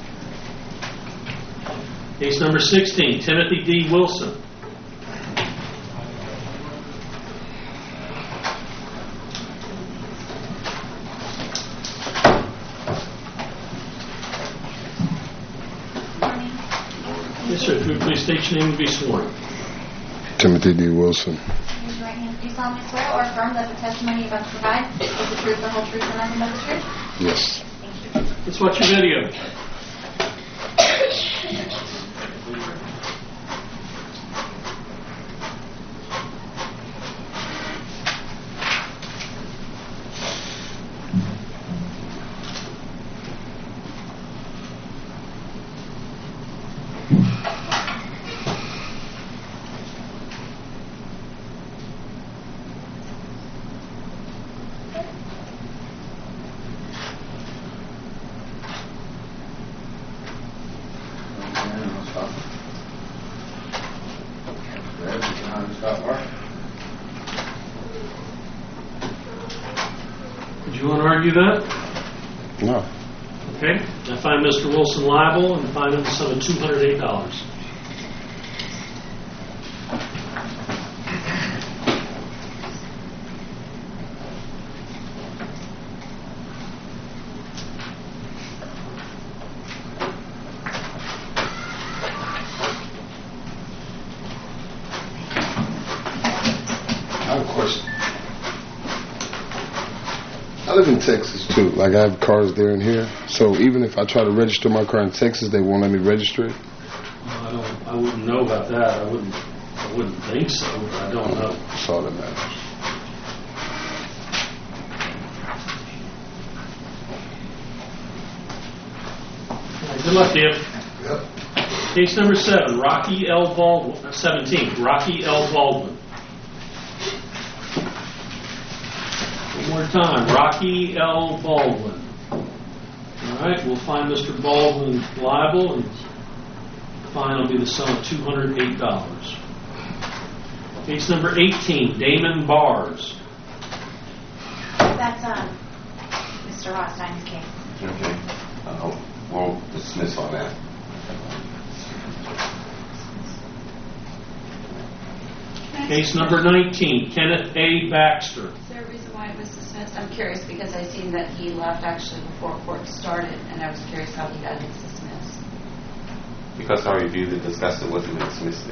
S2: Case number 16, Timothy D. Wilson. Yes, sir. If you would please state your name and be sworn.
S15: Timothy D. Wilson.
S3: Raise your right hand. Do you solemnly swear or affirm that the testimony you're about to provide is the truth, the whole truth, and nothing but the truth?
S15: Yes.
S2: Let's watch your video. Did you want to argue that?
S15: No.
S2: Okay. I find Mr. Wilson liable and fine him the sum of $208.
S15: I have a question. I live in Texas too. Like I have cars there and here. So even if I try to register my car in Texas, they won't let me register it.
S2: I wouldn't know about that. I wouldn't think so, but I don't know.
S15: That's all that matters.
S2: All right, good luck to you.
S15: Yep.
S2: Case number 7, Rocky L. Baldwin. 17, Rocky L. Baldwin. One more time, Rocky L. Baldwin. All right, we'll find Mr. Baldwin liable, and the fine will be the sum of $208. Case number 18, Damon Bars.
S3: That's Mr. Rothstein's case.
S1: Okay. We'll dismiss on that.
S2: Case number 19, Kenneth A. Baxter.
S16: Is there a reason why it was dismissed? I'm curious because I seen that he left actually before court started, and I was curious how he got dismissed.
S1: Because I reviewed it, discussed it, wasn't dismissed.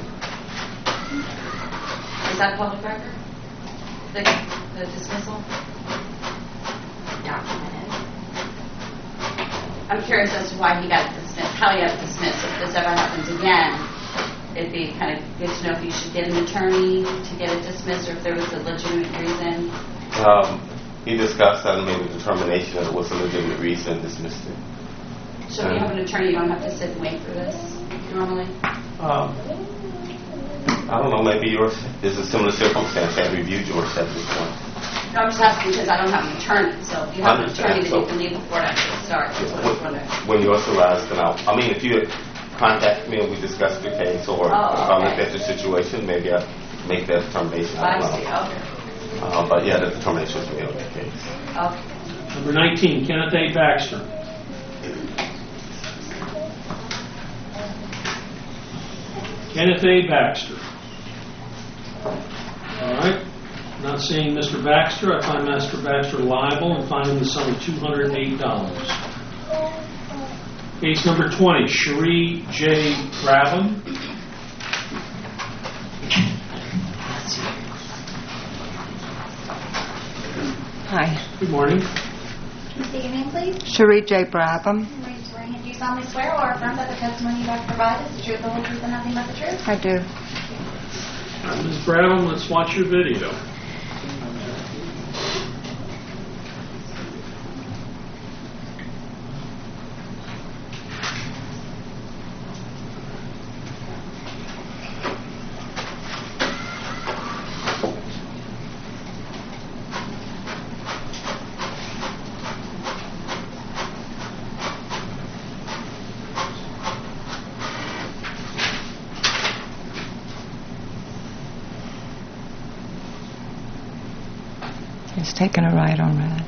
S16: Is that public record? The dismissal? Documented. I'm curious as to why he got dismissed, how he got dismissed. If this ever happens again, it'd be kind of good to know if you should get an attorney to get it dismissed or if there was a legitimate reason.
S1: He discussed that and made a determination that it was a legitimate reason and dismissed it.
S16: So if you have an attorney, you don't have to sit and wait for this normally?
S1: I don't know, maybe yours is a similar circumstance. I reviewed yours at this point.
S16: No, I'm just asking because I don't have an attorney. So if you have an attorney, then you can leave before it actually starts. That's what I was wondering.
S1: When yours arrives, then if you contact me and we discuss the case, or if I look at the situation, maybe I make that determination.
S16: I see, okay.
S1: But yeah, the determination is made on the case.
S16: Okay.
S2: Number 19, Kenneth A. Baxter. Kenneth A. Baxter. All right. Not seeing Mr. Baxter, I find Mr. Baxter liable and fine him the sum of $208. Case number 20, Cherie J. Brabham.
S17: Hi.
S2: Good morning.
S3: Can you state your name, please?
S17: Cherie J. Brabham.
S3: Raise your right hand. Do you solemnly swear or affirm that the testimony you have to provide is the truth, the whole truth, and nothing but the truth?
S17: I do.
S2: All right, Ms. Brabham, let's watch your video.
S17: He's taking a ride on Red.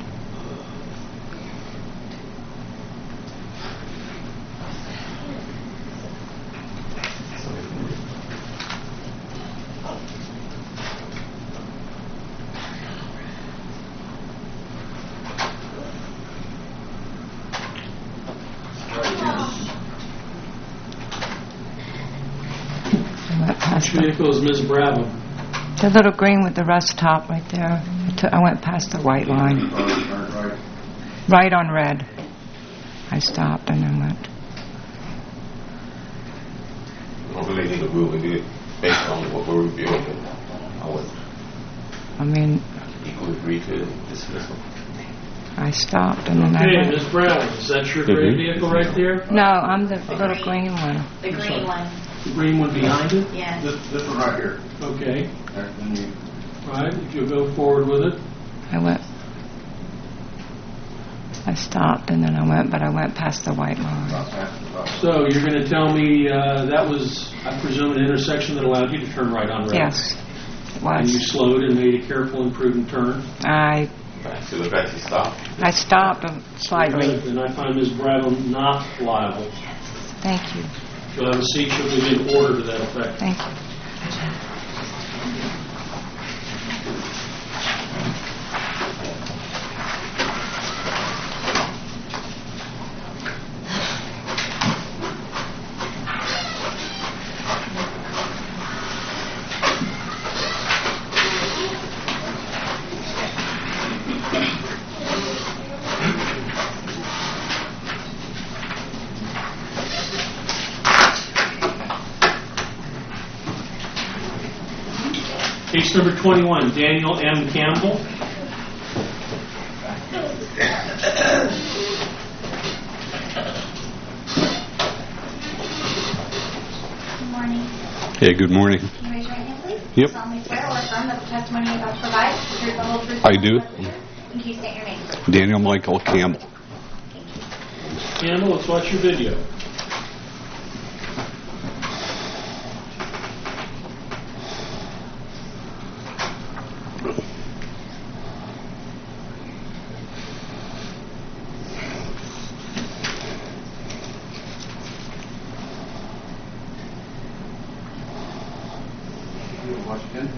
S17: went past
S2: Which vehicle is Ms. Bravo?
S17: the little green with the rust top right there. I went past the white line. Right on red. I stopped and then went.
S1: I don't really need a ruling based on what we're reviewing. I would equally agree to dismissal.
S17: I stopped and then I
S2: Okay,
S17: went.
S2: Ms. Brown, is that your gray vehicle right there?
S17: No, I'm the little green one.
S3: The green one.
S2: The green one behind it?
S3: Yes.
S4: This one right here.
S2: Okay. All right, if you'll go forward with it.
S17: I stopped and then I went past the white line.
S2: So you're going to tell me that was, I presume, an intersection that allowed you to turn right on red?
S17: Yes, it was.
S2: And you slowed and made a careful and prudent turn?
S1: So the fact you stopped?
S17: I stopped slightly.
S2: And I find Ms. Brattle not liable.
S17: Thank you.
S2: You'll have a seat. She'll give you an order to that effect.
S17: Thank you.
S2: Case number 21, Daniel M. Campbell.
S3: Good morning.
S18: Hey, good morning.
S3: Can you raise your right hand, please?
S18: Yep.
S3: Solemnly swear or affirm that the testimony you're about to provide is the truth, the whole truth,
S18: I do.
S3: And can you state your name?
S18: Daniel Michael Campbell.
S2: Campbell, let's watch your video.
S4: Watch again.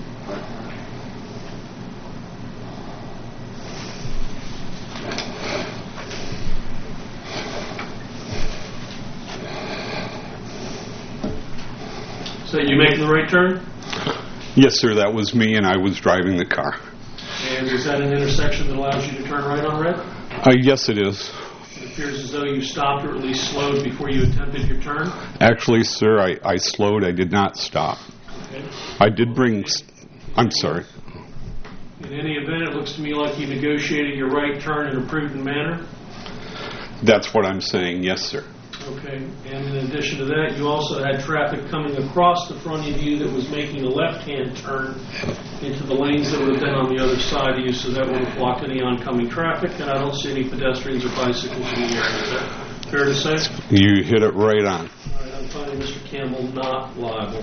S2: So you making the right turn?
S18: Yes, sir, that was me, and I was driving the car.
S2: And is that an intersection that allows you to turn right on red?
S18: Yes, it is.
S2: It appears as though you stopped or at least slowed before you attempted your turn.
S18: Actually, sir, I slowed. I did not stop.
S2: Okay.
S18: I did bring... I'm sorry.
S2: In any event, it looks to me like you negotiated your right turn in a prudent manner.
S18: That's what I'm saying. Yes, sir.
S2: Okay. And in addition to that, you also had traffic coming across the front of you that was making a left-hand turn into the lanes that would have been on the other side of you, so that would have blocked any oncoming traffic, and I don't see any pedestrians or bicycles in the area. Is that fair to say?
S18: You hit it right on.
S2: All right, I'm finding Mr. Campbell not liable.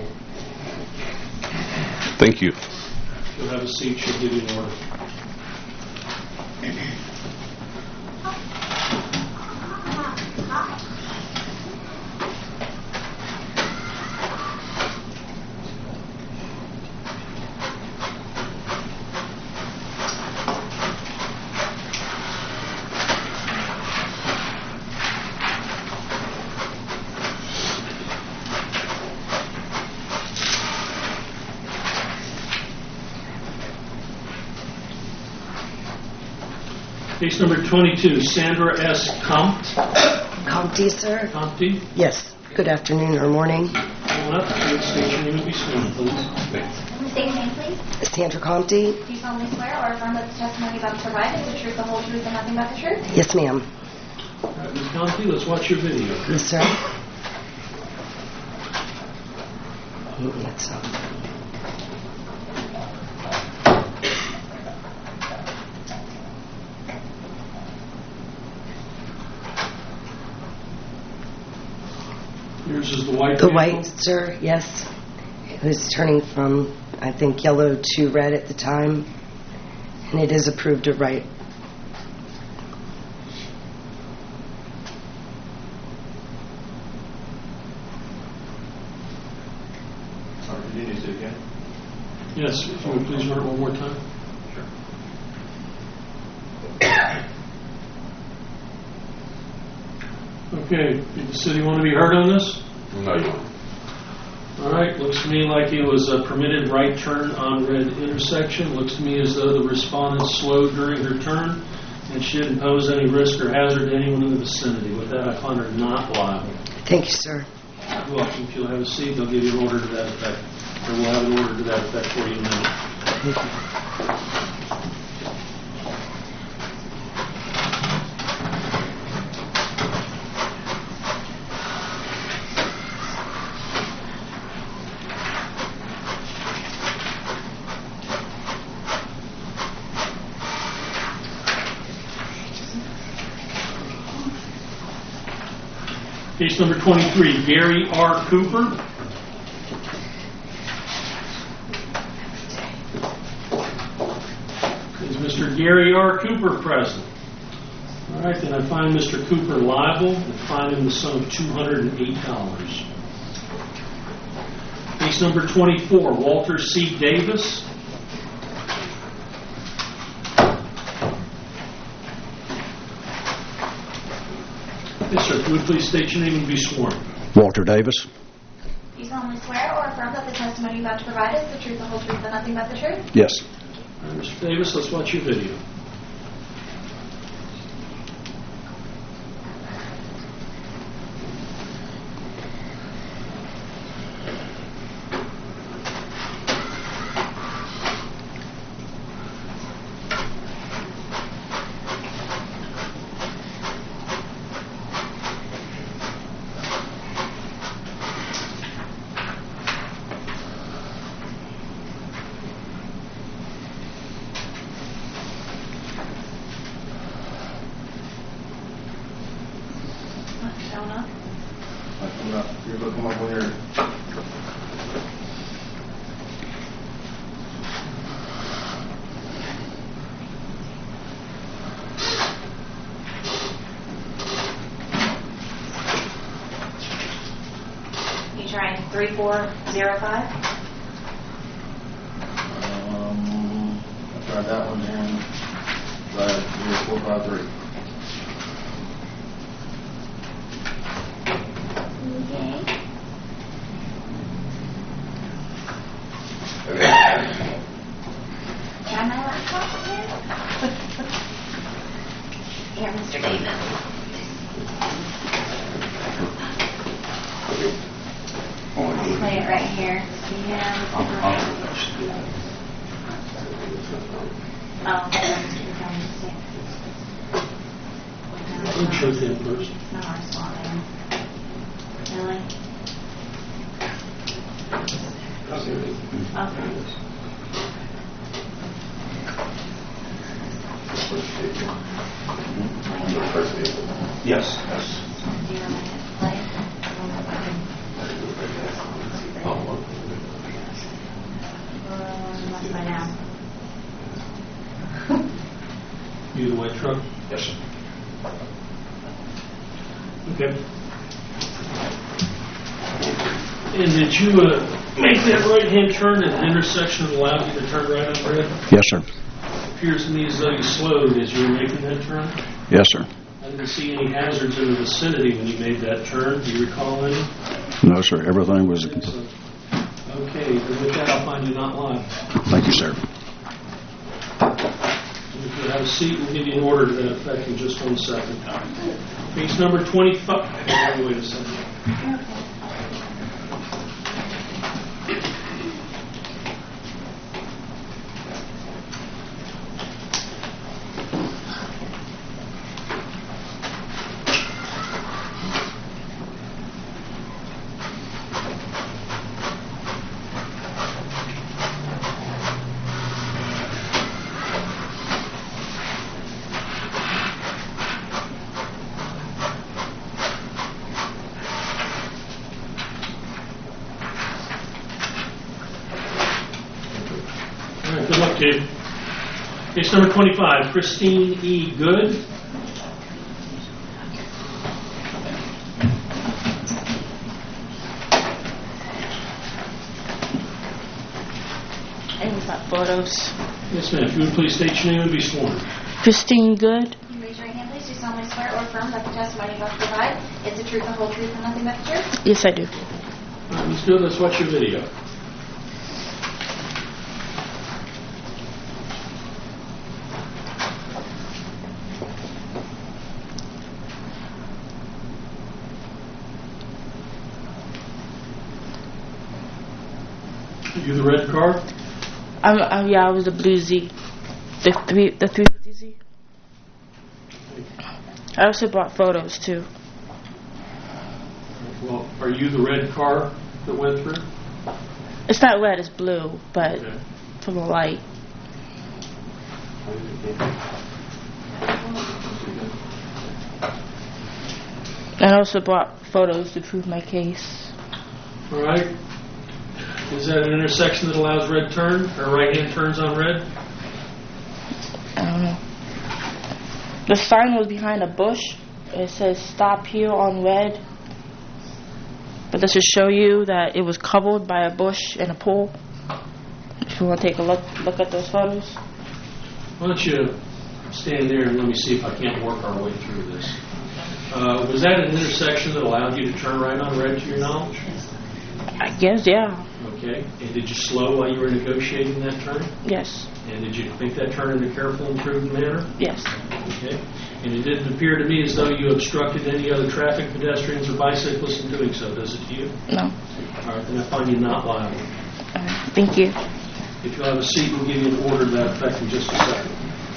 S18: Thank you.
S2: You'll have a seat. She'll give you an order. Case number 22, Sandra S. Compt.
S19: Compty, sir?
S2: Compty.
S19: Yes. Good afternoon or morning.
S2: Hold up. State your name and be sworn, please.
S3: State your name, please.
S19: Sandra Compty?
S3: Do you solemnly swear or affirm that the testimony you're about to provide is the truth, the whole truth, and nothing but the truth?
S19: Yes, ma'am.
S2: All right, Ms. Compty, let's watch your video.
S19: Yes, sir. Yes, sir.
S2: Yours is the white
S19: The
S2: vehicle?
S19: white, sir, yes. It was turning from, I think, yellow to red at the time. And it is approved to right.
S4: Sorry, can you say it again?
S2: Yes, if you would please run it one more time. Okay, did the city want to be heard on this?
S1: No.
S2: All right, looks to me like it was a permitted right turn on red intersection. Looks to me as though the respondent slowed during her turn and she didn't pose any risk or hazard to anyone in the vicinity. With that, I find her not liable.
S19: Thank you, sir.
S2: You're welcome. If you'll have a seat, they'll give you an order to that effect. Or we'll have an order to that effect for you in a minute.
S19: Thank you.
S2: Case number 23, Gary R. Cooper. Is Mr. Gary R. Cooper present? All right, then I find Mr. Cooper liable and fine him the sum of $208. Case number 24, Walter C. Davis. Yes, sir. If you would please state your name and be sworn.
S20: Walter Davis.
S3: Do you solemnly swear or affirm that the testimony you're about to provide is the truth, the whole truth, and nothing but the truth?
S20: Yes.
S2: All right, Mr. Davis, let's watch your video.
S4: You're looking up when you're...
S3: You trying 3405?
S4: I tried that one and tried 0453.
S3: Try my laptop again? Here, Mr. Davis. Play it right here. Yeah. Oh,
S2: Who chose him first?
S3: no, I saw him. Really? Okay.
S4: Yes.
S3: Do you want me to play it? Must by now.
S2: You the white truck?
S4: Yes, sir.
S2: Okay. And did you make that right-hand turn at the intersection that allowed you to turn right on red?
S20: Yes, sir.
S2: It appears to me as though you slowed as you were making that turn.
S20: Yes, sir.
S2: I didn't see any hazards in the vicinity when you made that turn. Do you recall any?
S20: No, sir. Everything was...
S2: Okay, then with that, I'll find you not liable.
S20: Thank you, sir.
S2: If you have a seat, we'll give you an order to that effect in just 1 second. Case number 25. Wait a second. Good luck to you. Case number 25, Christine E. Good.
S7: And we've got photos.
S2: Yes, ma'am. If you would please state your name and be sworn.
S7: Christine Good.
S3: Can you raise your hand, please? Do you solemnly swear or affirm that the testimony you about to provide is the truth, the whole truth, and nothing but the truth?
S7: Yes, I do.
S2: All right, let's do it. Let's watch your video. You the red car?
S7: Yeah, I was the blue Z. The 350Z. I also bought photos too.
S2: Well, are you the red car that went through?
S7: It's not red, it's blue, but
S2: Okay.
S7: from the light. I also bought photos to prove my case.
S2: All right. Is that an intersection that allows red turn or right-hand turns on red?
S7: I don't know. The sign was behind a bush. It says stop here on red. But this should show you that it was covered by a bush and a pool. If you want to take a look at those photos.
S2: Why don't you stand there and let me see if I can't work our way through this. Was that an intersection that allowed you to turn right on red to your knowledge?
S7: I guess, yeah.
S2: Okay. And did you slow while you were negotiating that turn?
S7: Yes.
S2: And did you make that turn in a careful and prudent manner?
S7: Yes.
S2: Okay. And it didn't appear to me as though you obstructed any other traffic, pedestrians, or bicyclists in doing so, does it to you?
S7: No.
S2: All right, then I find you not liable.
S7: Thank you.
S2: If you'll have a seat, we'll give you an order to that effect in just a second.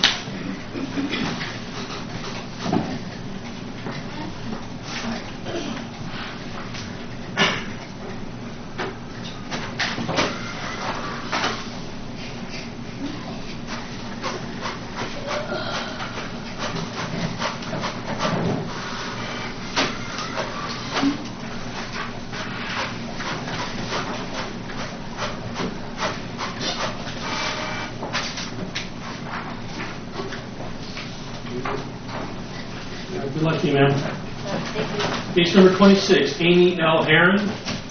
S2: Good luck to you, ma'am. Case number 26, Amy L. Heron.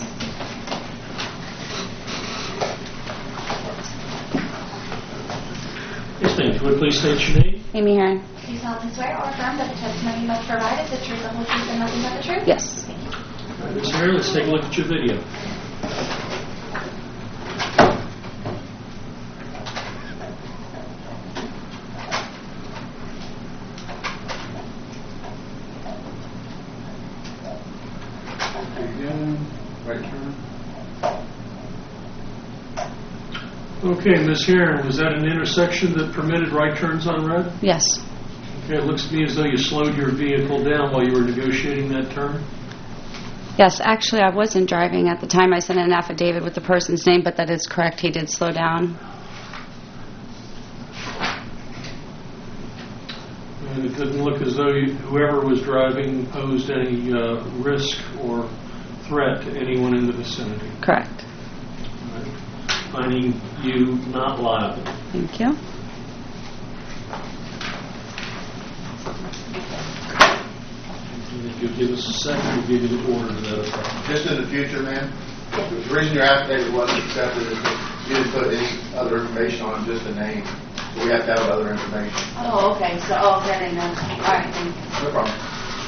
S2: Yes, ma'am. If you would please state your name.
S12: Amy Heron.
S3: Do you solemnly swear or affirm that the testimony you must provide is the truth, the whole truth, and nothing but the truth?
S12: Yes.
S2: All right, Ms. Heron, let's take a look at your video. Okay, Ms. Heron, was that an intersection that permitted right turns on red?
S12: Yes.
S2: Okay, it looks to me as though you slowed your vehicle down while you were negotiating that turn.
S12: Yes, actually, I wasn't driving at the time. I sent an affidavit with the person's name, but that is correct. He did slow down.
S2: And it didn't look as though whoever was driving posed any risk or threat to anyone in the vicinity.
S12: Correct.
S2: All right. Finding you not liable.
S12: Thank you.
S2: And if you'll give us a second, we'll give you the order to that effect.
S4: Just in the future, ma'am, the reason your affidavit wasn't accepted is that you didn't put any other information on it, just a name. So we have to have other information.
S3: Oh, okay. So, okay, then. All right, thank you.
S4: No problem.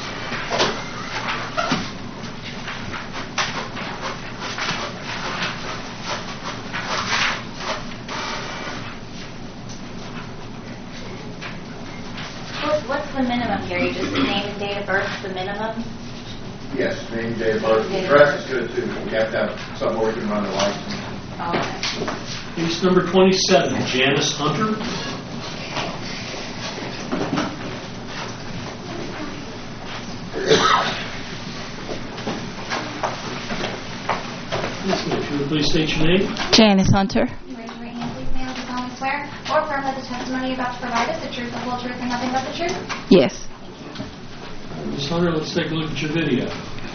S3: What's the minimum here? You just name and date of birth is the minimum?
S4: Yes, name, date of birth. Address is good too. We have to have somewhere we can run the license.
S3: Oh, okay.
S2: Case number 27, Janice Hunter. Yes, ma'am. If you would please state your name.
S7: Janice Hunter.
S3: You raise your right hand, please, ma'am. Do solemnly swear or affirm that the testimony you're about to provide is the truth, the whole truth, and nothing but the truth?
S7: Yes.
S2: Ms. Hunter, let's take a look at your video.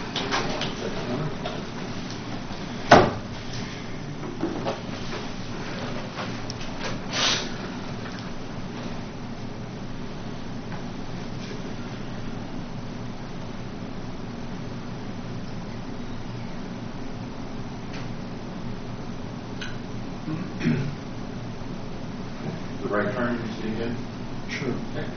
S4: The right turn, you see again?
S2: Sure.
S4: Okay.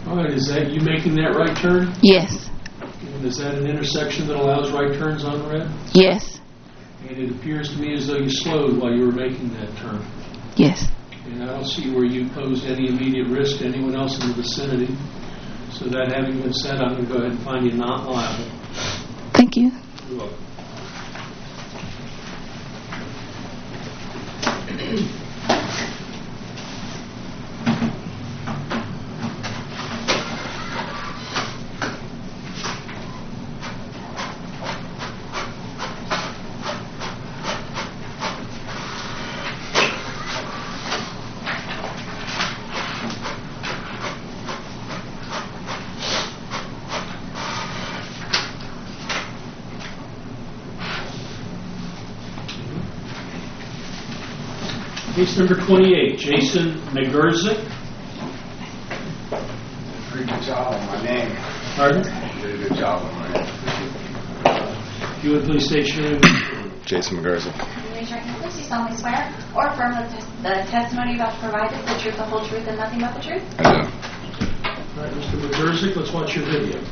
S2: All right, is that you making that right turn?
S7: Yes.
S2: And is that an intersection that allows right turns on red?
S7: Yes.
S2: And it appears to me as though you slowed while you were making that turn.
S7: Yes.
S2: And I don't see where you posed any immediate risk to anyone else in the vicinity. So that having been said, I'm going to go ahead and find you not liable.
S7: Thank you.
S2: You're welcome. Case number 28, Jason McGurzik.
S21: Pretty good job on my name.
S2: Pardon?
S21: You did a good job on my name.
S2: If you would please state your name.
S21: Jason McGurzik.
S3: Raise your hand, please. You solemnly swear or affirm that the testimony you're about to provide is the truth, the whole truth, and nothing but the truth?
S21: I do.
S2: All right, Mr. McGurzik, let's watch your video.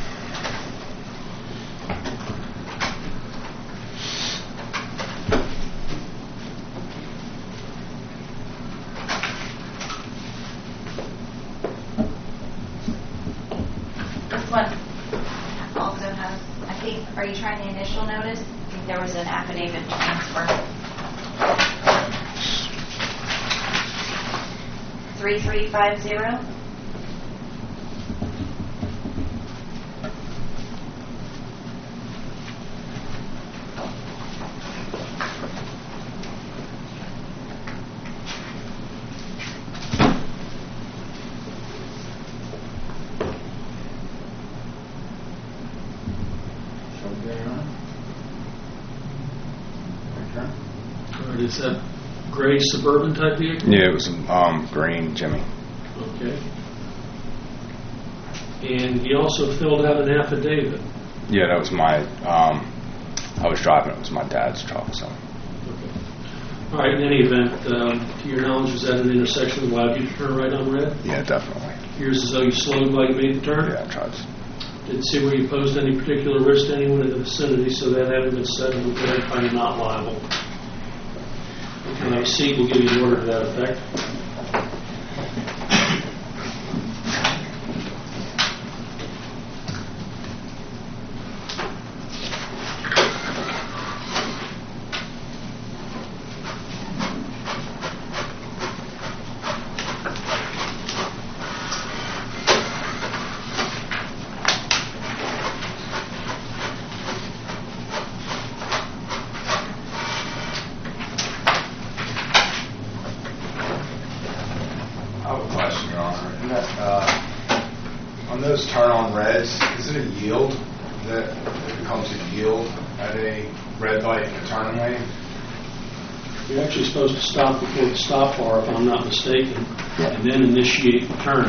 S3: This one also has, I think, are you trying the initial notice? I think there was an affidavit transfer. 3350.
S2: All right, is that gray Suburban type vehicle?
S21: Yeah, it was green Jimmy.
S2: Okay. And he also filled out an affidavit.
S21: Yeah, that was my. I was driving. It was my dad's truck. So.
S2: All right, in any event, to your knowledge, was that an intersection that allowed you to turn right on red?
S21: Yeah, definitely.
S2: Appears as though you slowed while you made the turn?
S21: Yeah, I tried to.
S2: Didn't see where you posed any particular risk to anyone in the vicinity, so that having been said, we'll go ahead and find you not liable. If you have a seat, we'll give you an order to that effect.
S21: I have a question, Your Honor. And that, on those turn-on reds, is it a yield? That it becomes a yield at a red light in a turning lane?
S2: You're actually supposed to stop before the stop bar, if I'm not mistaken, and then initiate the turn.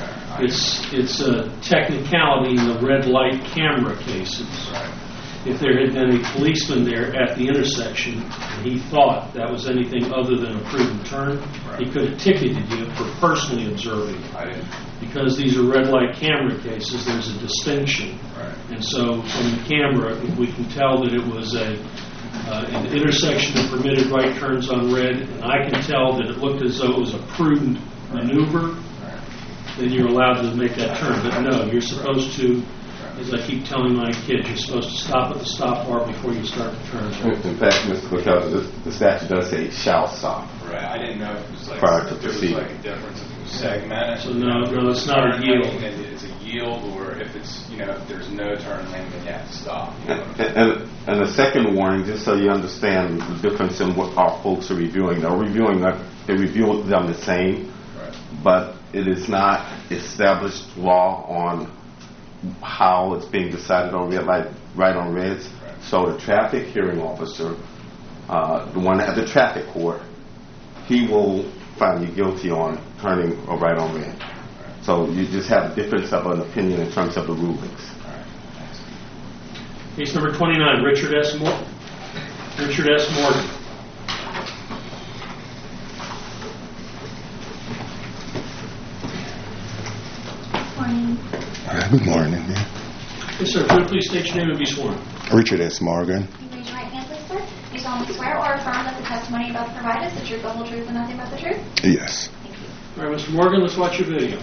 S2: It's a technicality in the red light camera cases. If there had been a policeman there at the intersection and he thought that was anything other than a prudent turn, he could have ticketed you for personally observing. Because these are red light camera cases, there's a distinction. And so from the camera, if we can tell that it was an intersection that permitted right turns on red, and I can tell that it looked as though it was a prudent maneuver, then you're allowed to make that turn. But no, you're supposed to, as I keep telling my kids, you're supposed to stop at the stop bar before you start the turn.
S1: In fact, Mr. McCutcheon, the statute does say shall stop.
S21: Right. I didn't know if it was like
S1: Prior to
S21: if there was
S1: proceeding.
S21: like a difference if it was segmented.
S2: So no, it's not a yield.
S21: It's a yield, or if it's if there's no turn lane, then you have to stop. You know what I'm saying?
S1: And the second warning, just so you understand the difference in what our folks are reviewing. They're reviewing, they review them the same, but it is not established law on how it's being decided on red light, right on reds. So the traffic hearing officer, the one at the traffic court, he will find you guilty on turning right on red. So you just have a difference of an opinion in terms of the rulings.
S2: Case number 29, Richard S. Morgan.
S5: Good morning.
S2: Yes, sir. Could you please state your name and be sworn?
S5: Richard S. Morgan.
S22: Can you raise your right hand, please, sir? You solemnly swear or affirm that the testimony you're about to provide is the truth, the whole truth, and nothing but the truth?
S5: Yes.
S2: All right, Mr. Morgan, let's watch your video.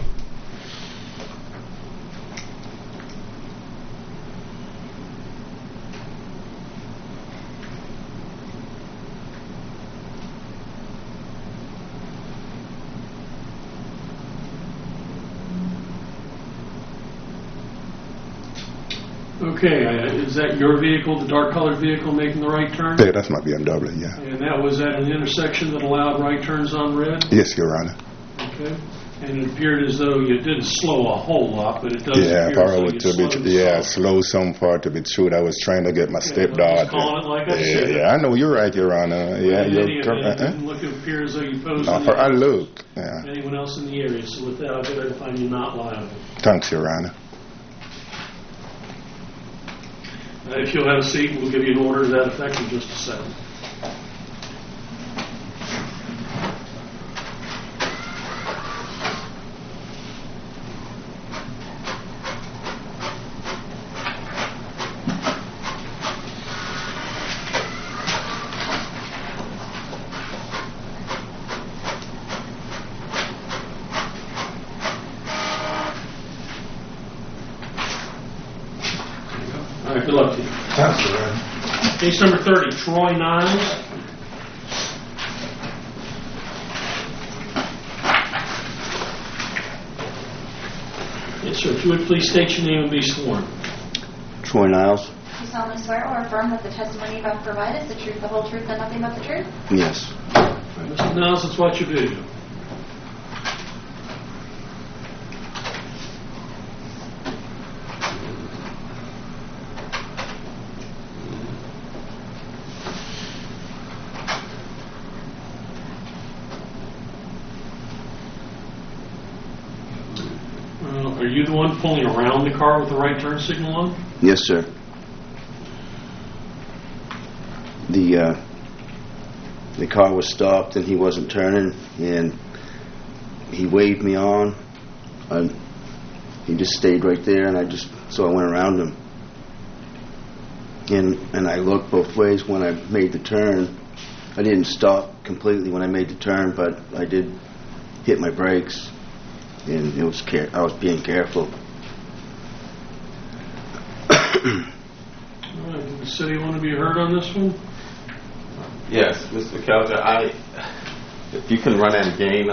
S2: Okay, is that your vehicle, the dark-colored vehicle, making the right turn?
S5: Yeah, that's my BMW, yeah.
S2: And that was at an intersection that allowed right turns on red?
S5: Yes, Your Honor.
S2: Okay. And it appeared as though you didn't slow a whole lot, but it does
S5: Yeah,
S2: appear as though you slowed
S5: slow some far to be true. I was trying to get my stepdaughter.
S2: Just calling it like I said.
S5: Yeah, I know you're right, Your Honor. Yeah,
S2: it didn't appear as though you posed any
S5: I look. Yeah.
S2: anyone else in the area, so with that, I'll go ahead and find you not liable.
S5: Thanks, Your Honor.
S2: If you'll have a seat, we'll give you an order to that effect in just a second. All right, good luck to you.
S5: Thanks, Your Honor.
S2: Case number 30, Troy Niles. Yes, sir. If you would please state your name and be sworn.
S23: Troy Niles?
S22: You solemnly swear or affirm that the testimony you're about to provide is the truth, the whole truth, and nothing but the truth?
S23: Yes.
S2: All right, Mr. Niles, let's watch your video. Are you the one pulling around the car with the right turn signal on?
S23: Yes, sir. The car was stopped and he wasn't turning, and he waved me on. He just stayed right there, and so I went around him. And I looked both ways when I made the turn. I didn't stop completely when I made the turn, but I did hit my brakes, and I was being careful.
S2: All right, does the city want to be heard on this one?
S1: Yes, Mr. Kelter, if you can run that again,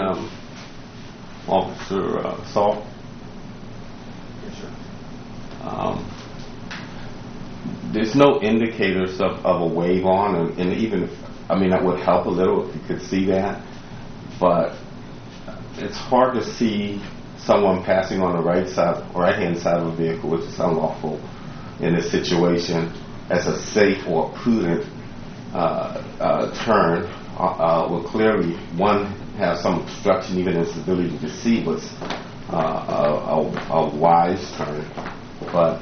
S1: Officer Saul. Yes, sir. There's no indicators of a wave on, and even that would help a little if you could see that, but it's hard to see someone passing on the right-hand side of a vehicle, which is unlawful in this situation, as a safe or prudent turn. Will clearly, one, have some obstruction even in his ability to see what's a wise turn, but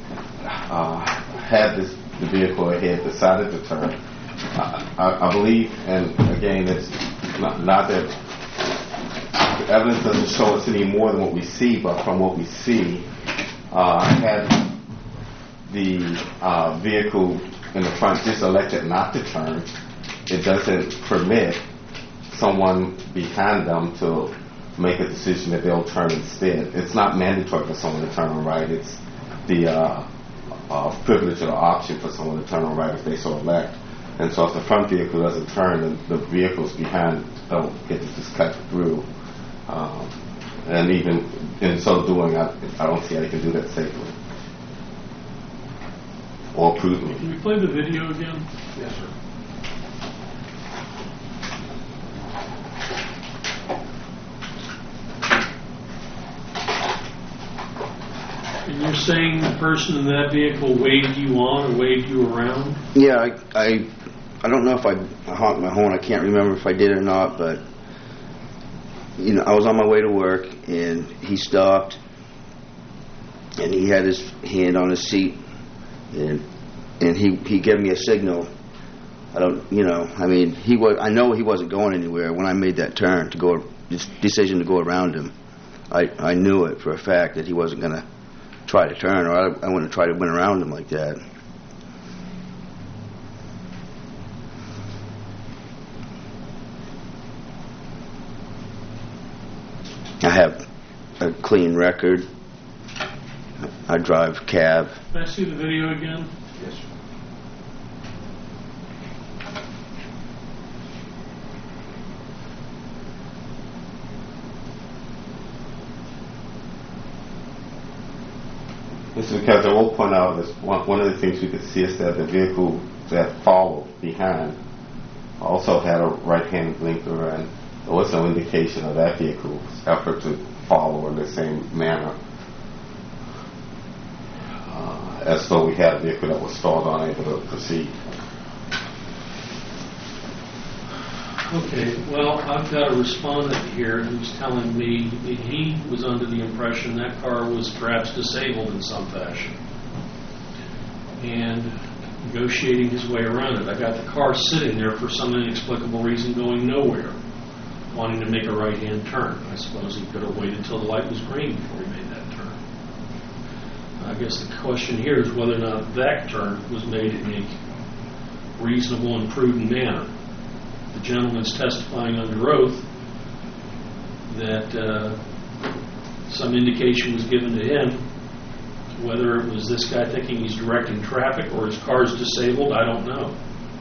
S1: had the vehicle ahead decided to turn, I believe, and again, it's not that the evidence doesn't show us any more than what we see, but from what we see, had the vehicle in the front just elected not to turn, it doesn't permit someone behind them to make a decision that they'll turn instead. It's not mandatory for someone to turn on right. It's the privilege or the option for someone to turn on right if they so elect. And so if the front vehicle doesn't turn, then the vehicles behind don't get to just cut through. And even in so doing, I don't see how you can do that safely or prudently.
S2: Can we play the video again?
S1: Yes, sir.
S2: And you're saying the person in that vehicle waved you on or waved you around?
S23: Yeah, I don't know if I honked my horn. I can't remember if I did or not, but I was on my way to work, and he stopped, and he had his hand on his seat, and he gave me a signal. I know he wasn't going anywhere when I made that turn decision to go around him. I knew it for a fact that he wasn't going to try to turn, or I wouldn't try to went around him like that. I have a clean record. I drive cab.
S2: Can I see the video again?
S4: Yes, sir.
S1: Mr. McKenzie, I will point out is one of the things we could see is that the vehicle that followed behind also had a right-hand blinker, and there was no indication of that vehicle's effort to follow in the same manner as though we had a vehicle that was stalled, unable to proceed.
S2: Okay, well, I've got a respondent here who's telling me that he was under the impression that car was perhaps disabled in some fashion and negotiating his way around it. I got the car sitting there for some inexplicable reason going nowhere, wanting to make a right-hand turn. I suppose he could have waited until the light was green before he made that turn. I guess the question here is whether or not that turn was made in a reasonable and prudent manner. The gentleman's testifying under oath that some indication was given to him. Whether it was this guy thinking he's directing traffic or his car's disabled, I don't know.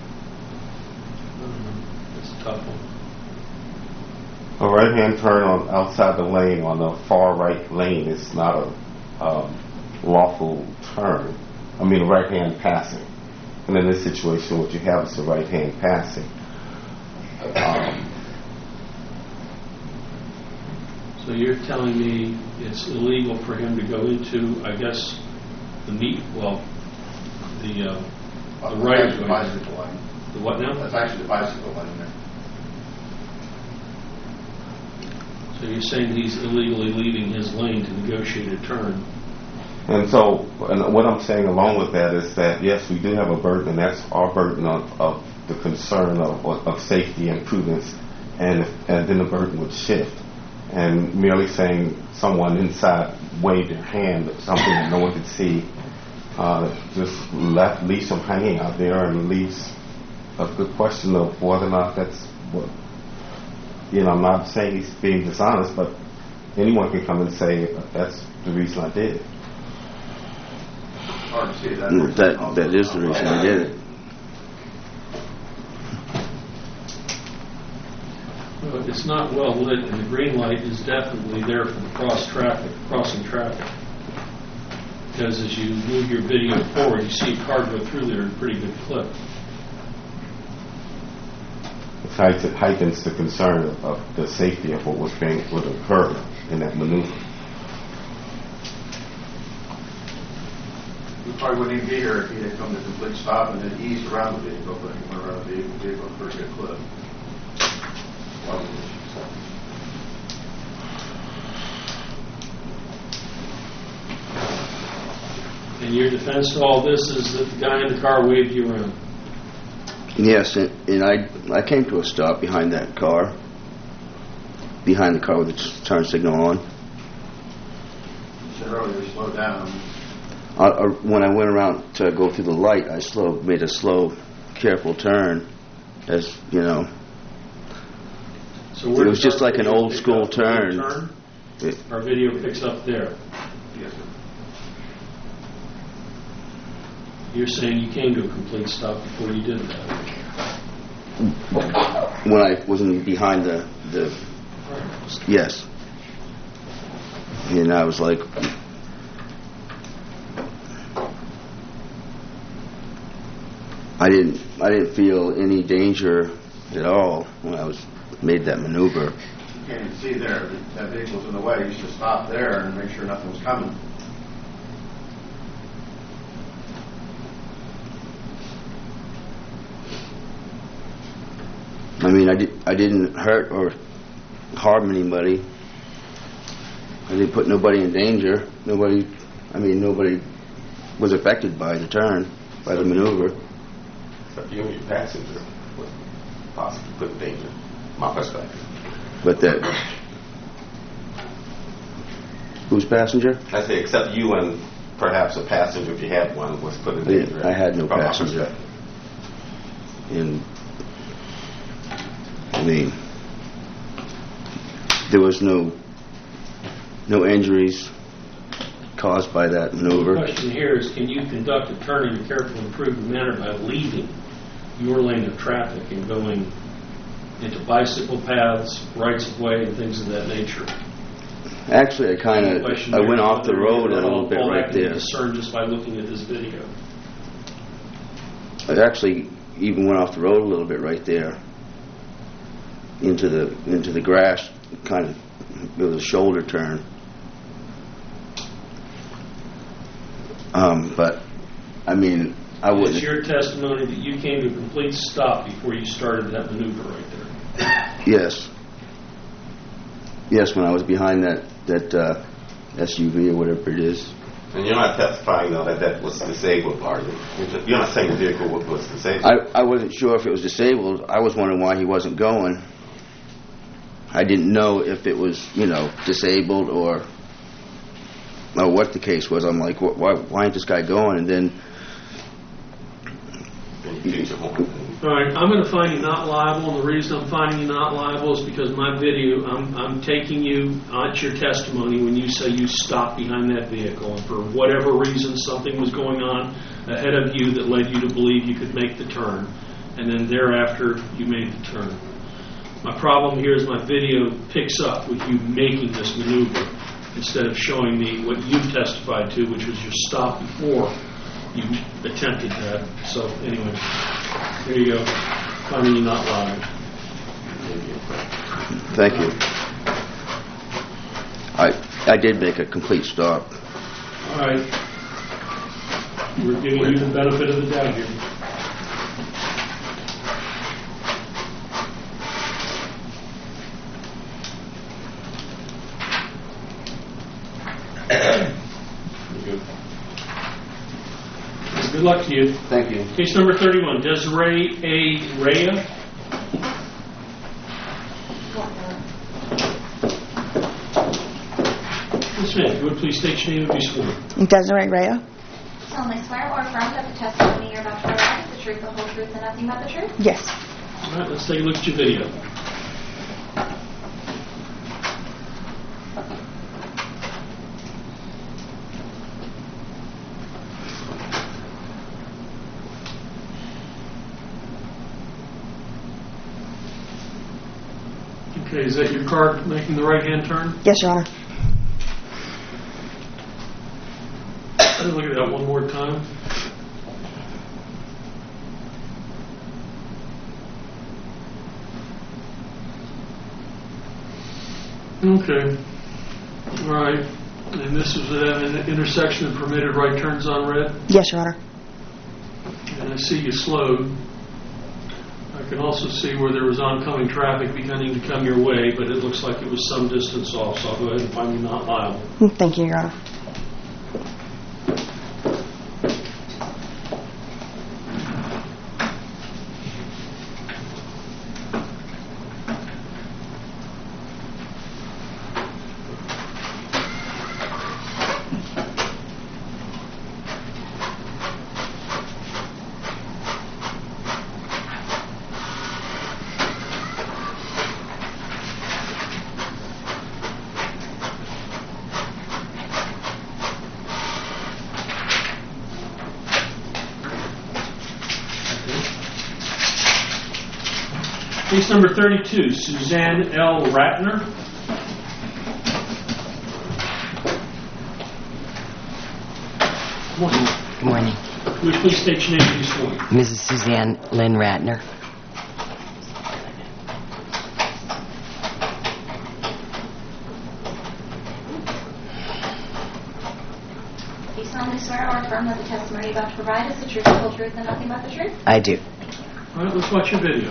S2: It's a tough one.
S1: A right-hand turn on outside the lane on the far right lane is not a lawful turn. I mean, a right-hand passing. And in this situation, what you have is a right-hand passing.
S2: So you're telling me it's illegal for him to go into, I guess, the right
S4: the bicycle lane.
S2: The what now?
S4: That's actually the bicycle lane there.
S2: So you're saying he's illegally leaving his lane to negotiate a turn.
S1: And so, and what I'm saying along with that is that, yes, we do have a burden, and that's our burden of the concern of safety and prudence, and then the burden would shift. And merely saying someone inside waved their hand at something that no one could see, just leaves them hanging out there and leaves a good question of whether or not that's what, I'm not saying he's being dishonest, but anyone can come and say that's the reason I did it.
S4: Hard to see that.
S23: That is the reason I did it.
S2: Well, it's not well lit, and the green light is definitely there for the crossing traffic. Because as you move your video forward, you see a car go through there at a pretty good clip.
S1: It heightens the concern of the safety of what would occur in that maneuver.
S4: We probably wouldn't even be here if he had come to a complete stop and then eased around the vehicle, but he went around the vehicle at a pretty good clip.
S2: And your defense to all this is that the guy in the car waved you around.
S23: Yes, and I came to a stop behind that car, behind the car with the turn signal on.
S4: You said earlier, slow down.
S23: When I went around to go through the light, I made a slow, careful turn, as you know.
S2: So
S23: it was just like an old school turn.
S2: Our video picks up there.
S4: Yes, sir.
S2: You're saying you came to a complete stop before you did that?
S23: When I wasn't behind the yes. And I was like, I didn't feel any danger at all when I made that maneuver.
S4: You can't even see there. That vehicle's in the way. You should stop there and make sure nothing was coming.
S23: I mean, I didn't hurt or harm anybody. I didn't put nobody in danger. Nobody was affected by the turn, by the maneuver.
S1: Except you and your passenger would possibly put in danger, my perspective.
S23: But whose passenger?
S1: I say except you and perhaps a passenger, if you had one, was put in danger.
S23: I had no
S1: from my
S23: passenger.
S1: perspective.
S23: And I mean, there was no injuries caused by that maneuver.
S2: The question here is, can you conduct a turn in a careful and prudent manner by leaving your lane of traffic and going into bicycle paths, rights of way, and things of that nature?
S23: Actually, I went off the road a little bit right there.
S2: Discern just by looking at this video.
S23: I actually even went off the road a little bit right there into the grass. Kind of, it was a shoulder turn. But I mean, I wouldn't.
S2: It's your testimony that you came to a complete stop before you started that maneuver right there.
S23: Yes. Yes, when I was behind that SUV or whatever it is.
S1: And you're not testifying, though, that was disabled, are you? You're not saying the vehicle was disabled.
S23: I wasn't sure if it was disabled. I was wondering why he wasn't going. I didn't know if it was, disabled or what the case was. I'm like, why ain't this guy going? And then...
S2: All right, I'm going to find you not liable, and the reason I'm finding you not liable is because my video, I'm taking you at your testimony when you say you stopped behind that vehicle, and for whatever reason something was going on ahead of you that led you to believe you could make the turn, and then thereafter you made the turn. My problem here is my video picks up with you making this maneuver instead of showing me what you testified to, which was your stop before you attempted that. So anyway, there you go. Finding you not liable.
S23: Thank you. I did make a complete stop.
S2: All right. We're giving you the benefit of the doubt here. Good luck to you.
S23: Thank you.
S2: Case number 31, Desiree A. Rhea. Ms. Smith, would please state your name and be sworn.
S8: Desiree Rhea.
S22: Solemnly swear or affirm that the testimony you're about to provide is the truth, the whole truth, and nothing but the truth?
S8: Yes.
S2: All right, let's take a look at your video. Okay, is that your car making the right-hand turn?
S8: Yes, Your Honor.
S2: Let's look at that one more time. Okay. All right. And this was an intersection of permitted right turns on red?
S8: Yes, Your Honor.
S2: And I see you slowed. I can also see where there was oncoming traffic beginning to come your way, but it looks like it was some distance off, so I'll go ahead and find you not liable.
S8: Thank you, Your Honor.
S2: Case number 32, Suzanne L. Ratner.
S9: Good morning.
S2: Would you please state your name and be sworn?
S9: Mrs. Suzanne Lynn Ratner.
S22: Do you solemnly swear or affirm that the testimony you're about to provide is the truth, the whole truth, and nothing but the truth?
S9: I do.
S2: All right, let's watch your video.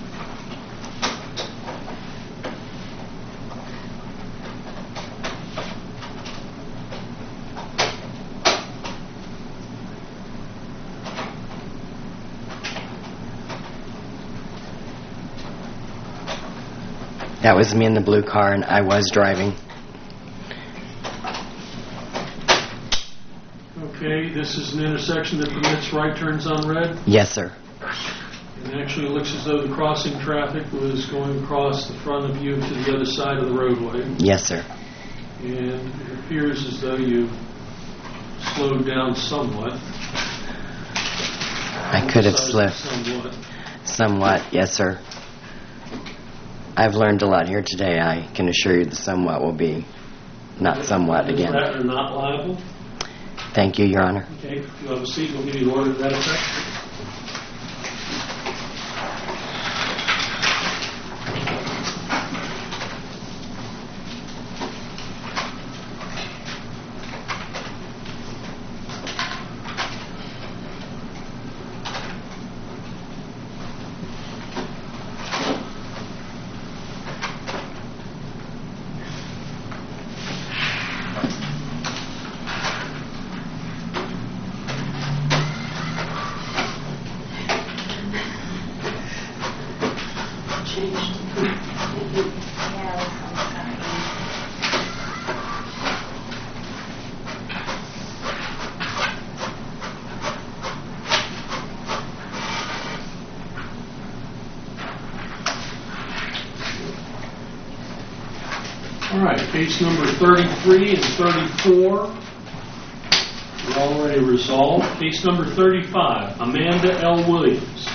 S9: That was me in the blue car, and I was driving.
S2: Okay, this is an intersection that permits right turns on red.
S9: Yes, sir.
S2: And actually, it looks as though the crossing traffic was going across the front of you to the other side of the roadway.
S9: Yes, sir.
S2: And it appears as though you slowed down somewhat.
S9: I could have slipped.
S2: Somewhat.
S9: Yes, sir. I've learned a lot here today. I can assure you the somewhat will be not somewhat again.
S2: Is that not liable?
S9: Thank you, Your Honor.
S2: Okay, if you have a seat, we'll give you an order to that effect. All right, case number 33 and 34 are already resolved. Case number 35, Amanda L. Williams.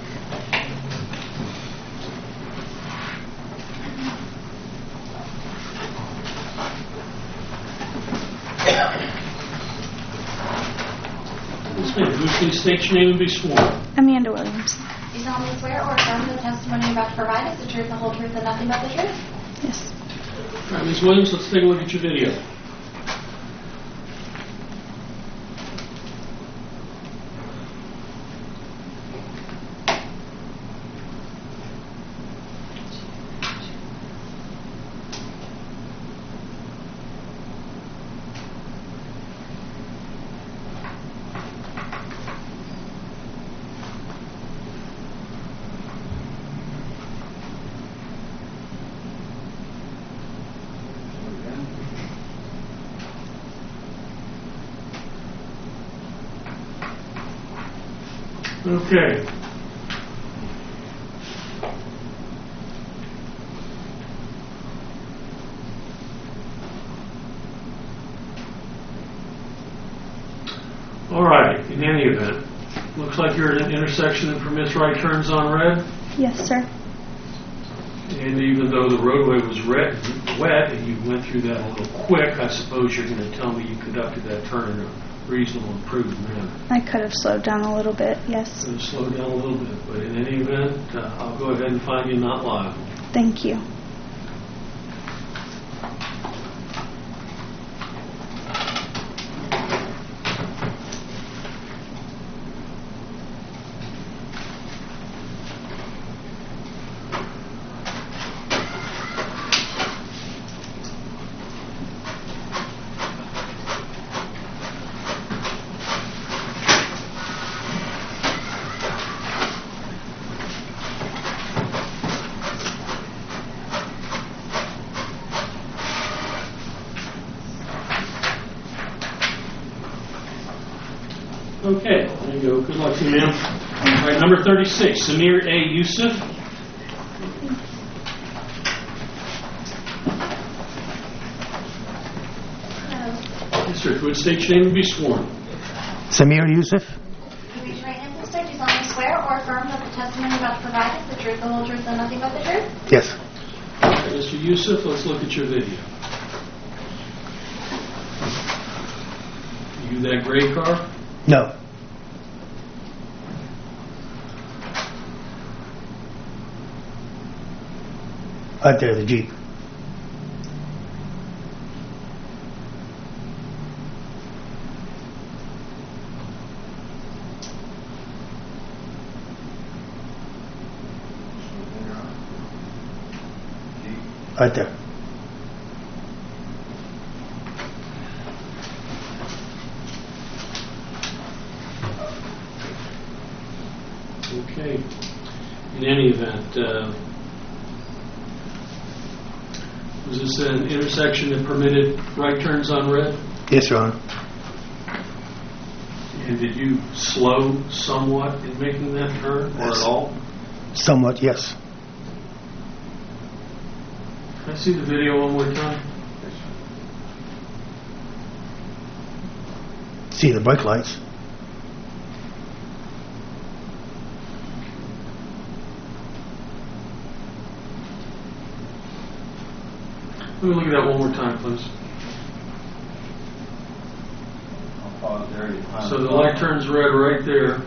S2: Who's going to state your name and be sworn?
S22: Amanda Williams. Do you solemnly swear or affirm the testimony you're about to provide is the truth, the whole truth, and nothing but the truth? Yes.
S2: All right, Ms. Williams, let's take a look at your video. Okay. All right, in any event, looks like you're at an intersection that permits right turns on red.
S22: Yes, sir.
S2: And even though the roadway was wet and you went through that a little quick, I suppose you're going to tell me you conducted that turn in a reasonable and prudent manner.
S22: I could have slowed down a little bit, yes.
S2: Could have slowed down a little bit, but in any event, I'll go ahead and find you not liable.
S22: Thank you.
S2: Okay, there you go. Good luck to you, ma'am. All right, number 36, Samir A. Yusuf. Yes, sir. Would state your name and be sworn.
S6: Samir Yusuf.
S22: Raise your right hand, sister. Do you solemnly swear or affirm that the testimony you're about to provide is the truth, the whole truth, and nothing but the truth?
S6: Yes.
S2: All right, Mr. Yusuf, let's look at your video. You that gray car?
S6: No. Right there, the Jeep. Right there.
S2: Okay. In any event, was this an intersection that permitted right turns on red?
S6: Yes, Your Honor.
S2: And did you slow somewhat in making that turn, or at all?
S6: Somewhat, yes.
S2: Can I see the video one more time?
S6: See the brake lights.
S2: Let me look at that one more time, please. So the light turns red right there.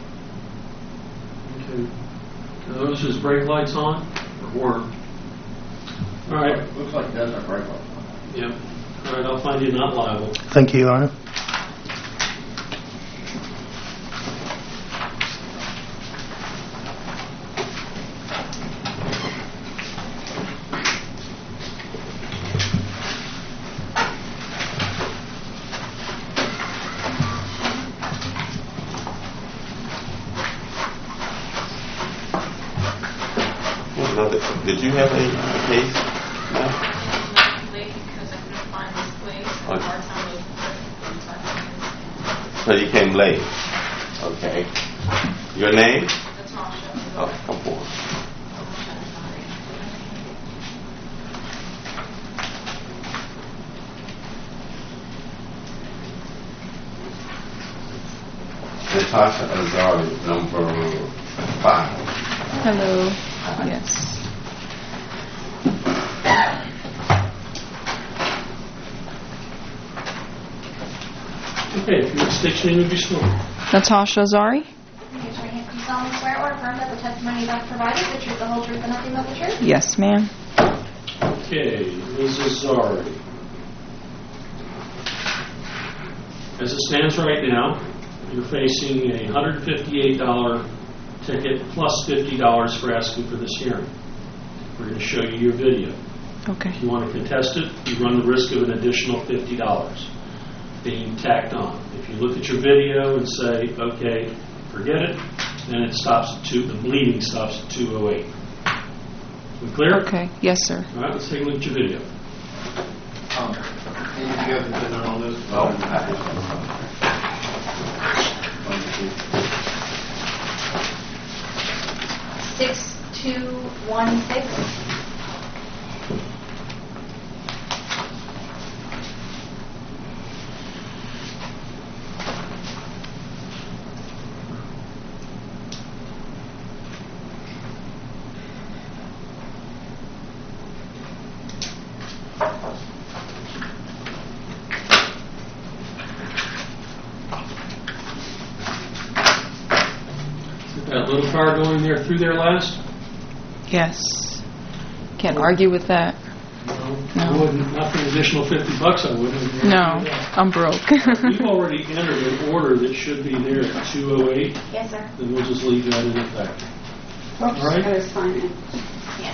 S2: Okay. Are those his brake lights on? Or were? All right.
S4: Looks like it does have brake lights on.
S2: Yep. All right, I'll find you not liable.
S6: Thank you, Your Honor.
S1: Did you have a case? No?
S22: Late because I couldn't find this place.
S1: Okay.
S22: Our time was
S1: So you came late. Okay. Your name?
S22: Natasha.
S1: Oh, come forward. Natasha Azari, number 5.
S10: Hello. Yes.
S2: Okay, if your station name would be sworn.
S10: Natasha Azari?
S22: You solemnly swear or affirm that the testimony you have provided is the truth, the whole truth, and nothing but the truth?
S10: Yes, ma'am.
S2: Okay, Ms. Azari. As it stands right now, you're facing a $158 ticket plus $50 for asking for this hearing. We're going to show you your video.
S10: Okay.
S2: If you want to contest it, you run the risk of an additional $50 being tacked on. If you look at your video and say, okay, forget it, then it stops at the bleeding stops at 2:08. We clear?
S10: Okay. Yes, sir.
S2: All right, let's take a look at your video.
S4: You have the pin on this?
S1: Oh,
S22: 6216.
S2: That little car going there through there last?
S10: Yes. Can't argue with that.
S2: I wouldn't, not for an additional $50, I wouldn't.
S10: No, I'm broke.
S2: We've already entered an order that should be there at 2:08.
S22: Yes, sir.
S2: Then we'll just leave that in effect.
S22: Oops,
S2: All right?
S22: I was fine. Yeah.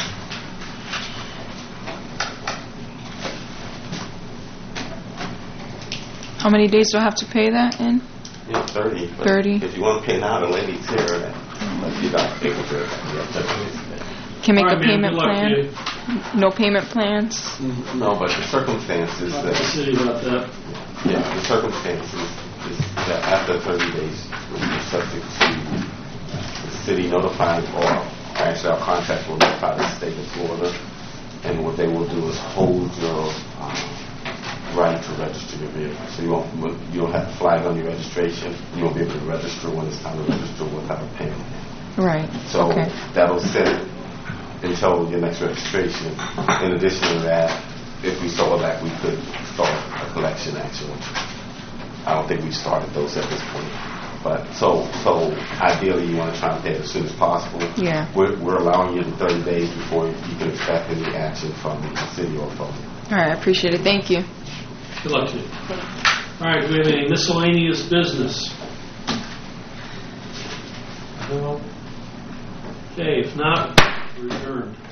S10: How many days do I have to pay that in?
S1: Yeah, 30.
S10: 30.
S1: If you want to pay now, the lady's here. But you got to pay for it.
S10: Can make
S2: All
S10: a
S2: right, ma'am,
S10: payment
S2: good luck to
S10: plan?
S2: you.
S10: No payment plans?
S1: No, but the circumstances
S2: Talk to the
S1: that,
S2: city about that.
S1: yeah, the circumstances is that after 30 days, we'll be subject to the city notifying, or actually our contract will notify the state of Florida, and what they will do is hold your right to register your vehicle. So you don't have a flag on your registration. You won't be able to register when it's time to register without a payment.
S10: Right.
S1: So
S10: Okay.
S1: that'll set it until your next registration. In addition to that, if we saw that, we could start a collection action. I don't think we've started those at this point. But so ideally, you want to try and pay it as soon as possible.
S10: Yeah.
S1: We're allowing you the 30 days before you can expect any action from the city or phone.
S10: All right, I appreciate it. Thank you.
S2: Good luck to you. All right, do we have any miscellaneous business? No. Okay, if not, we're adjourned.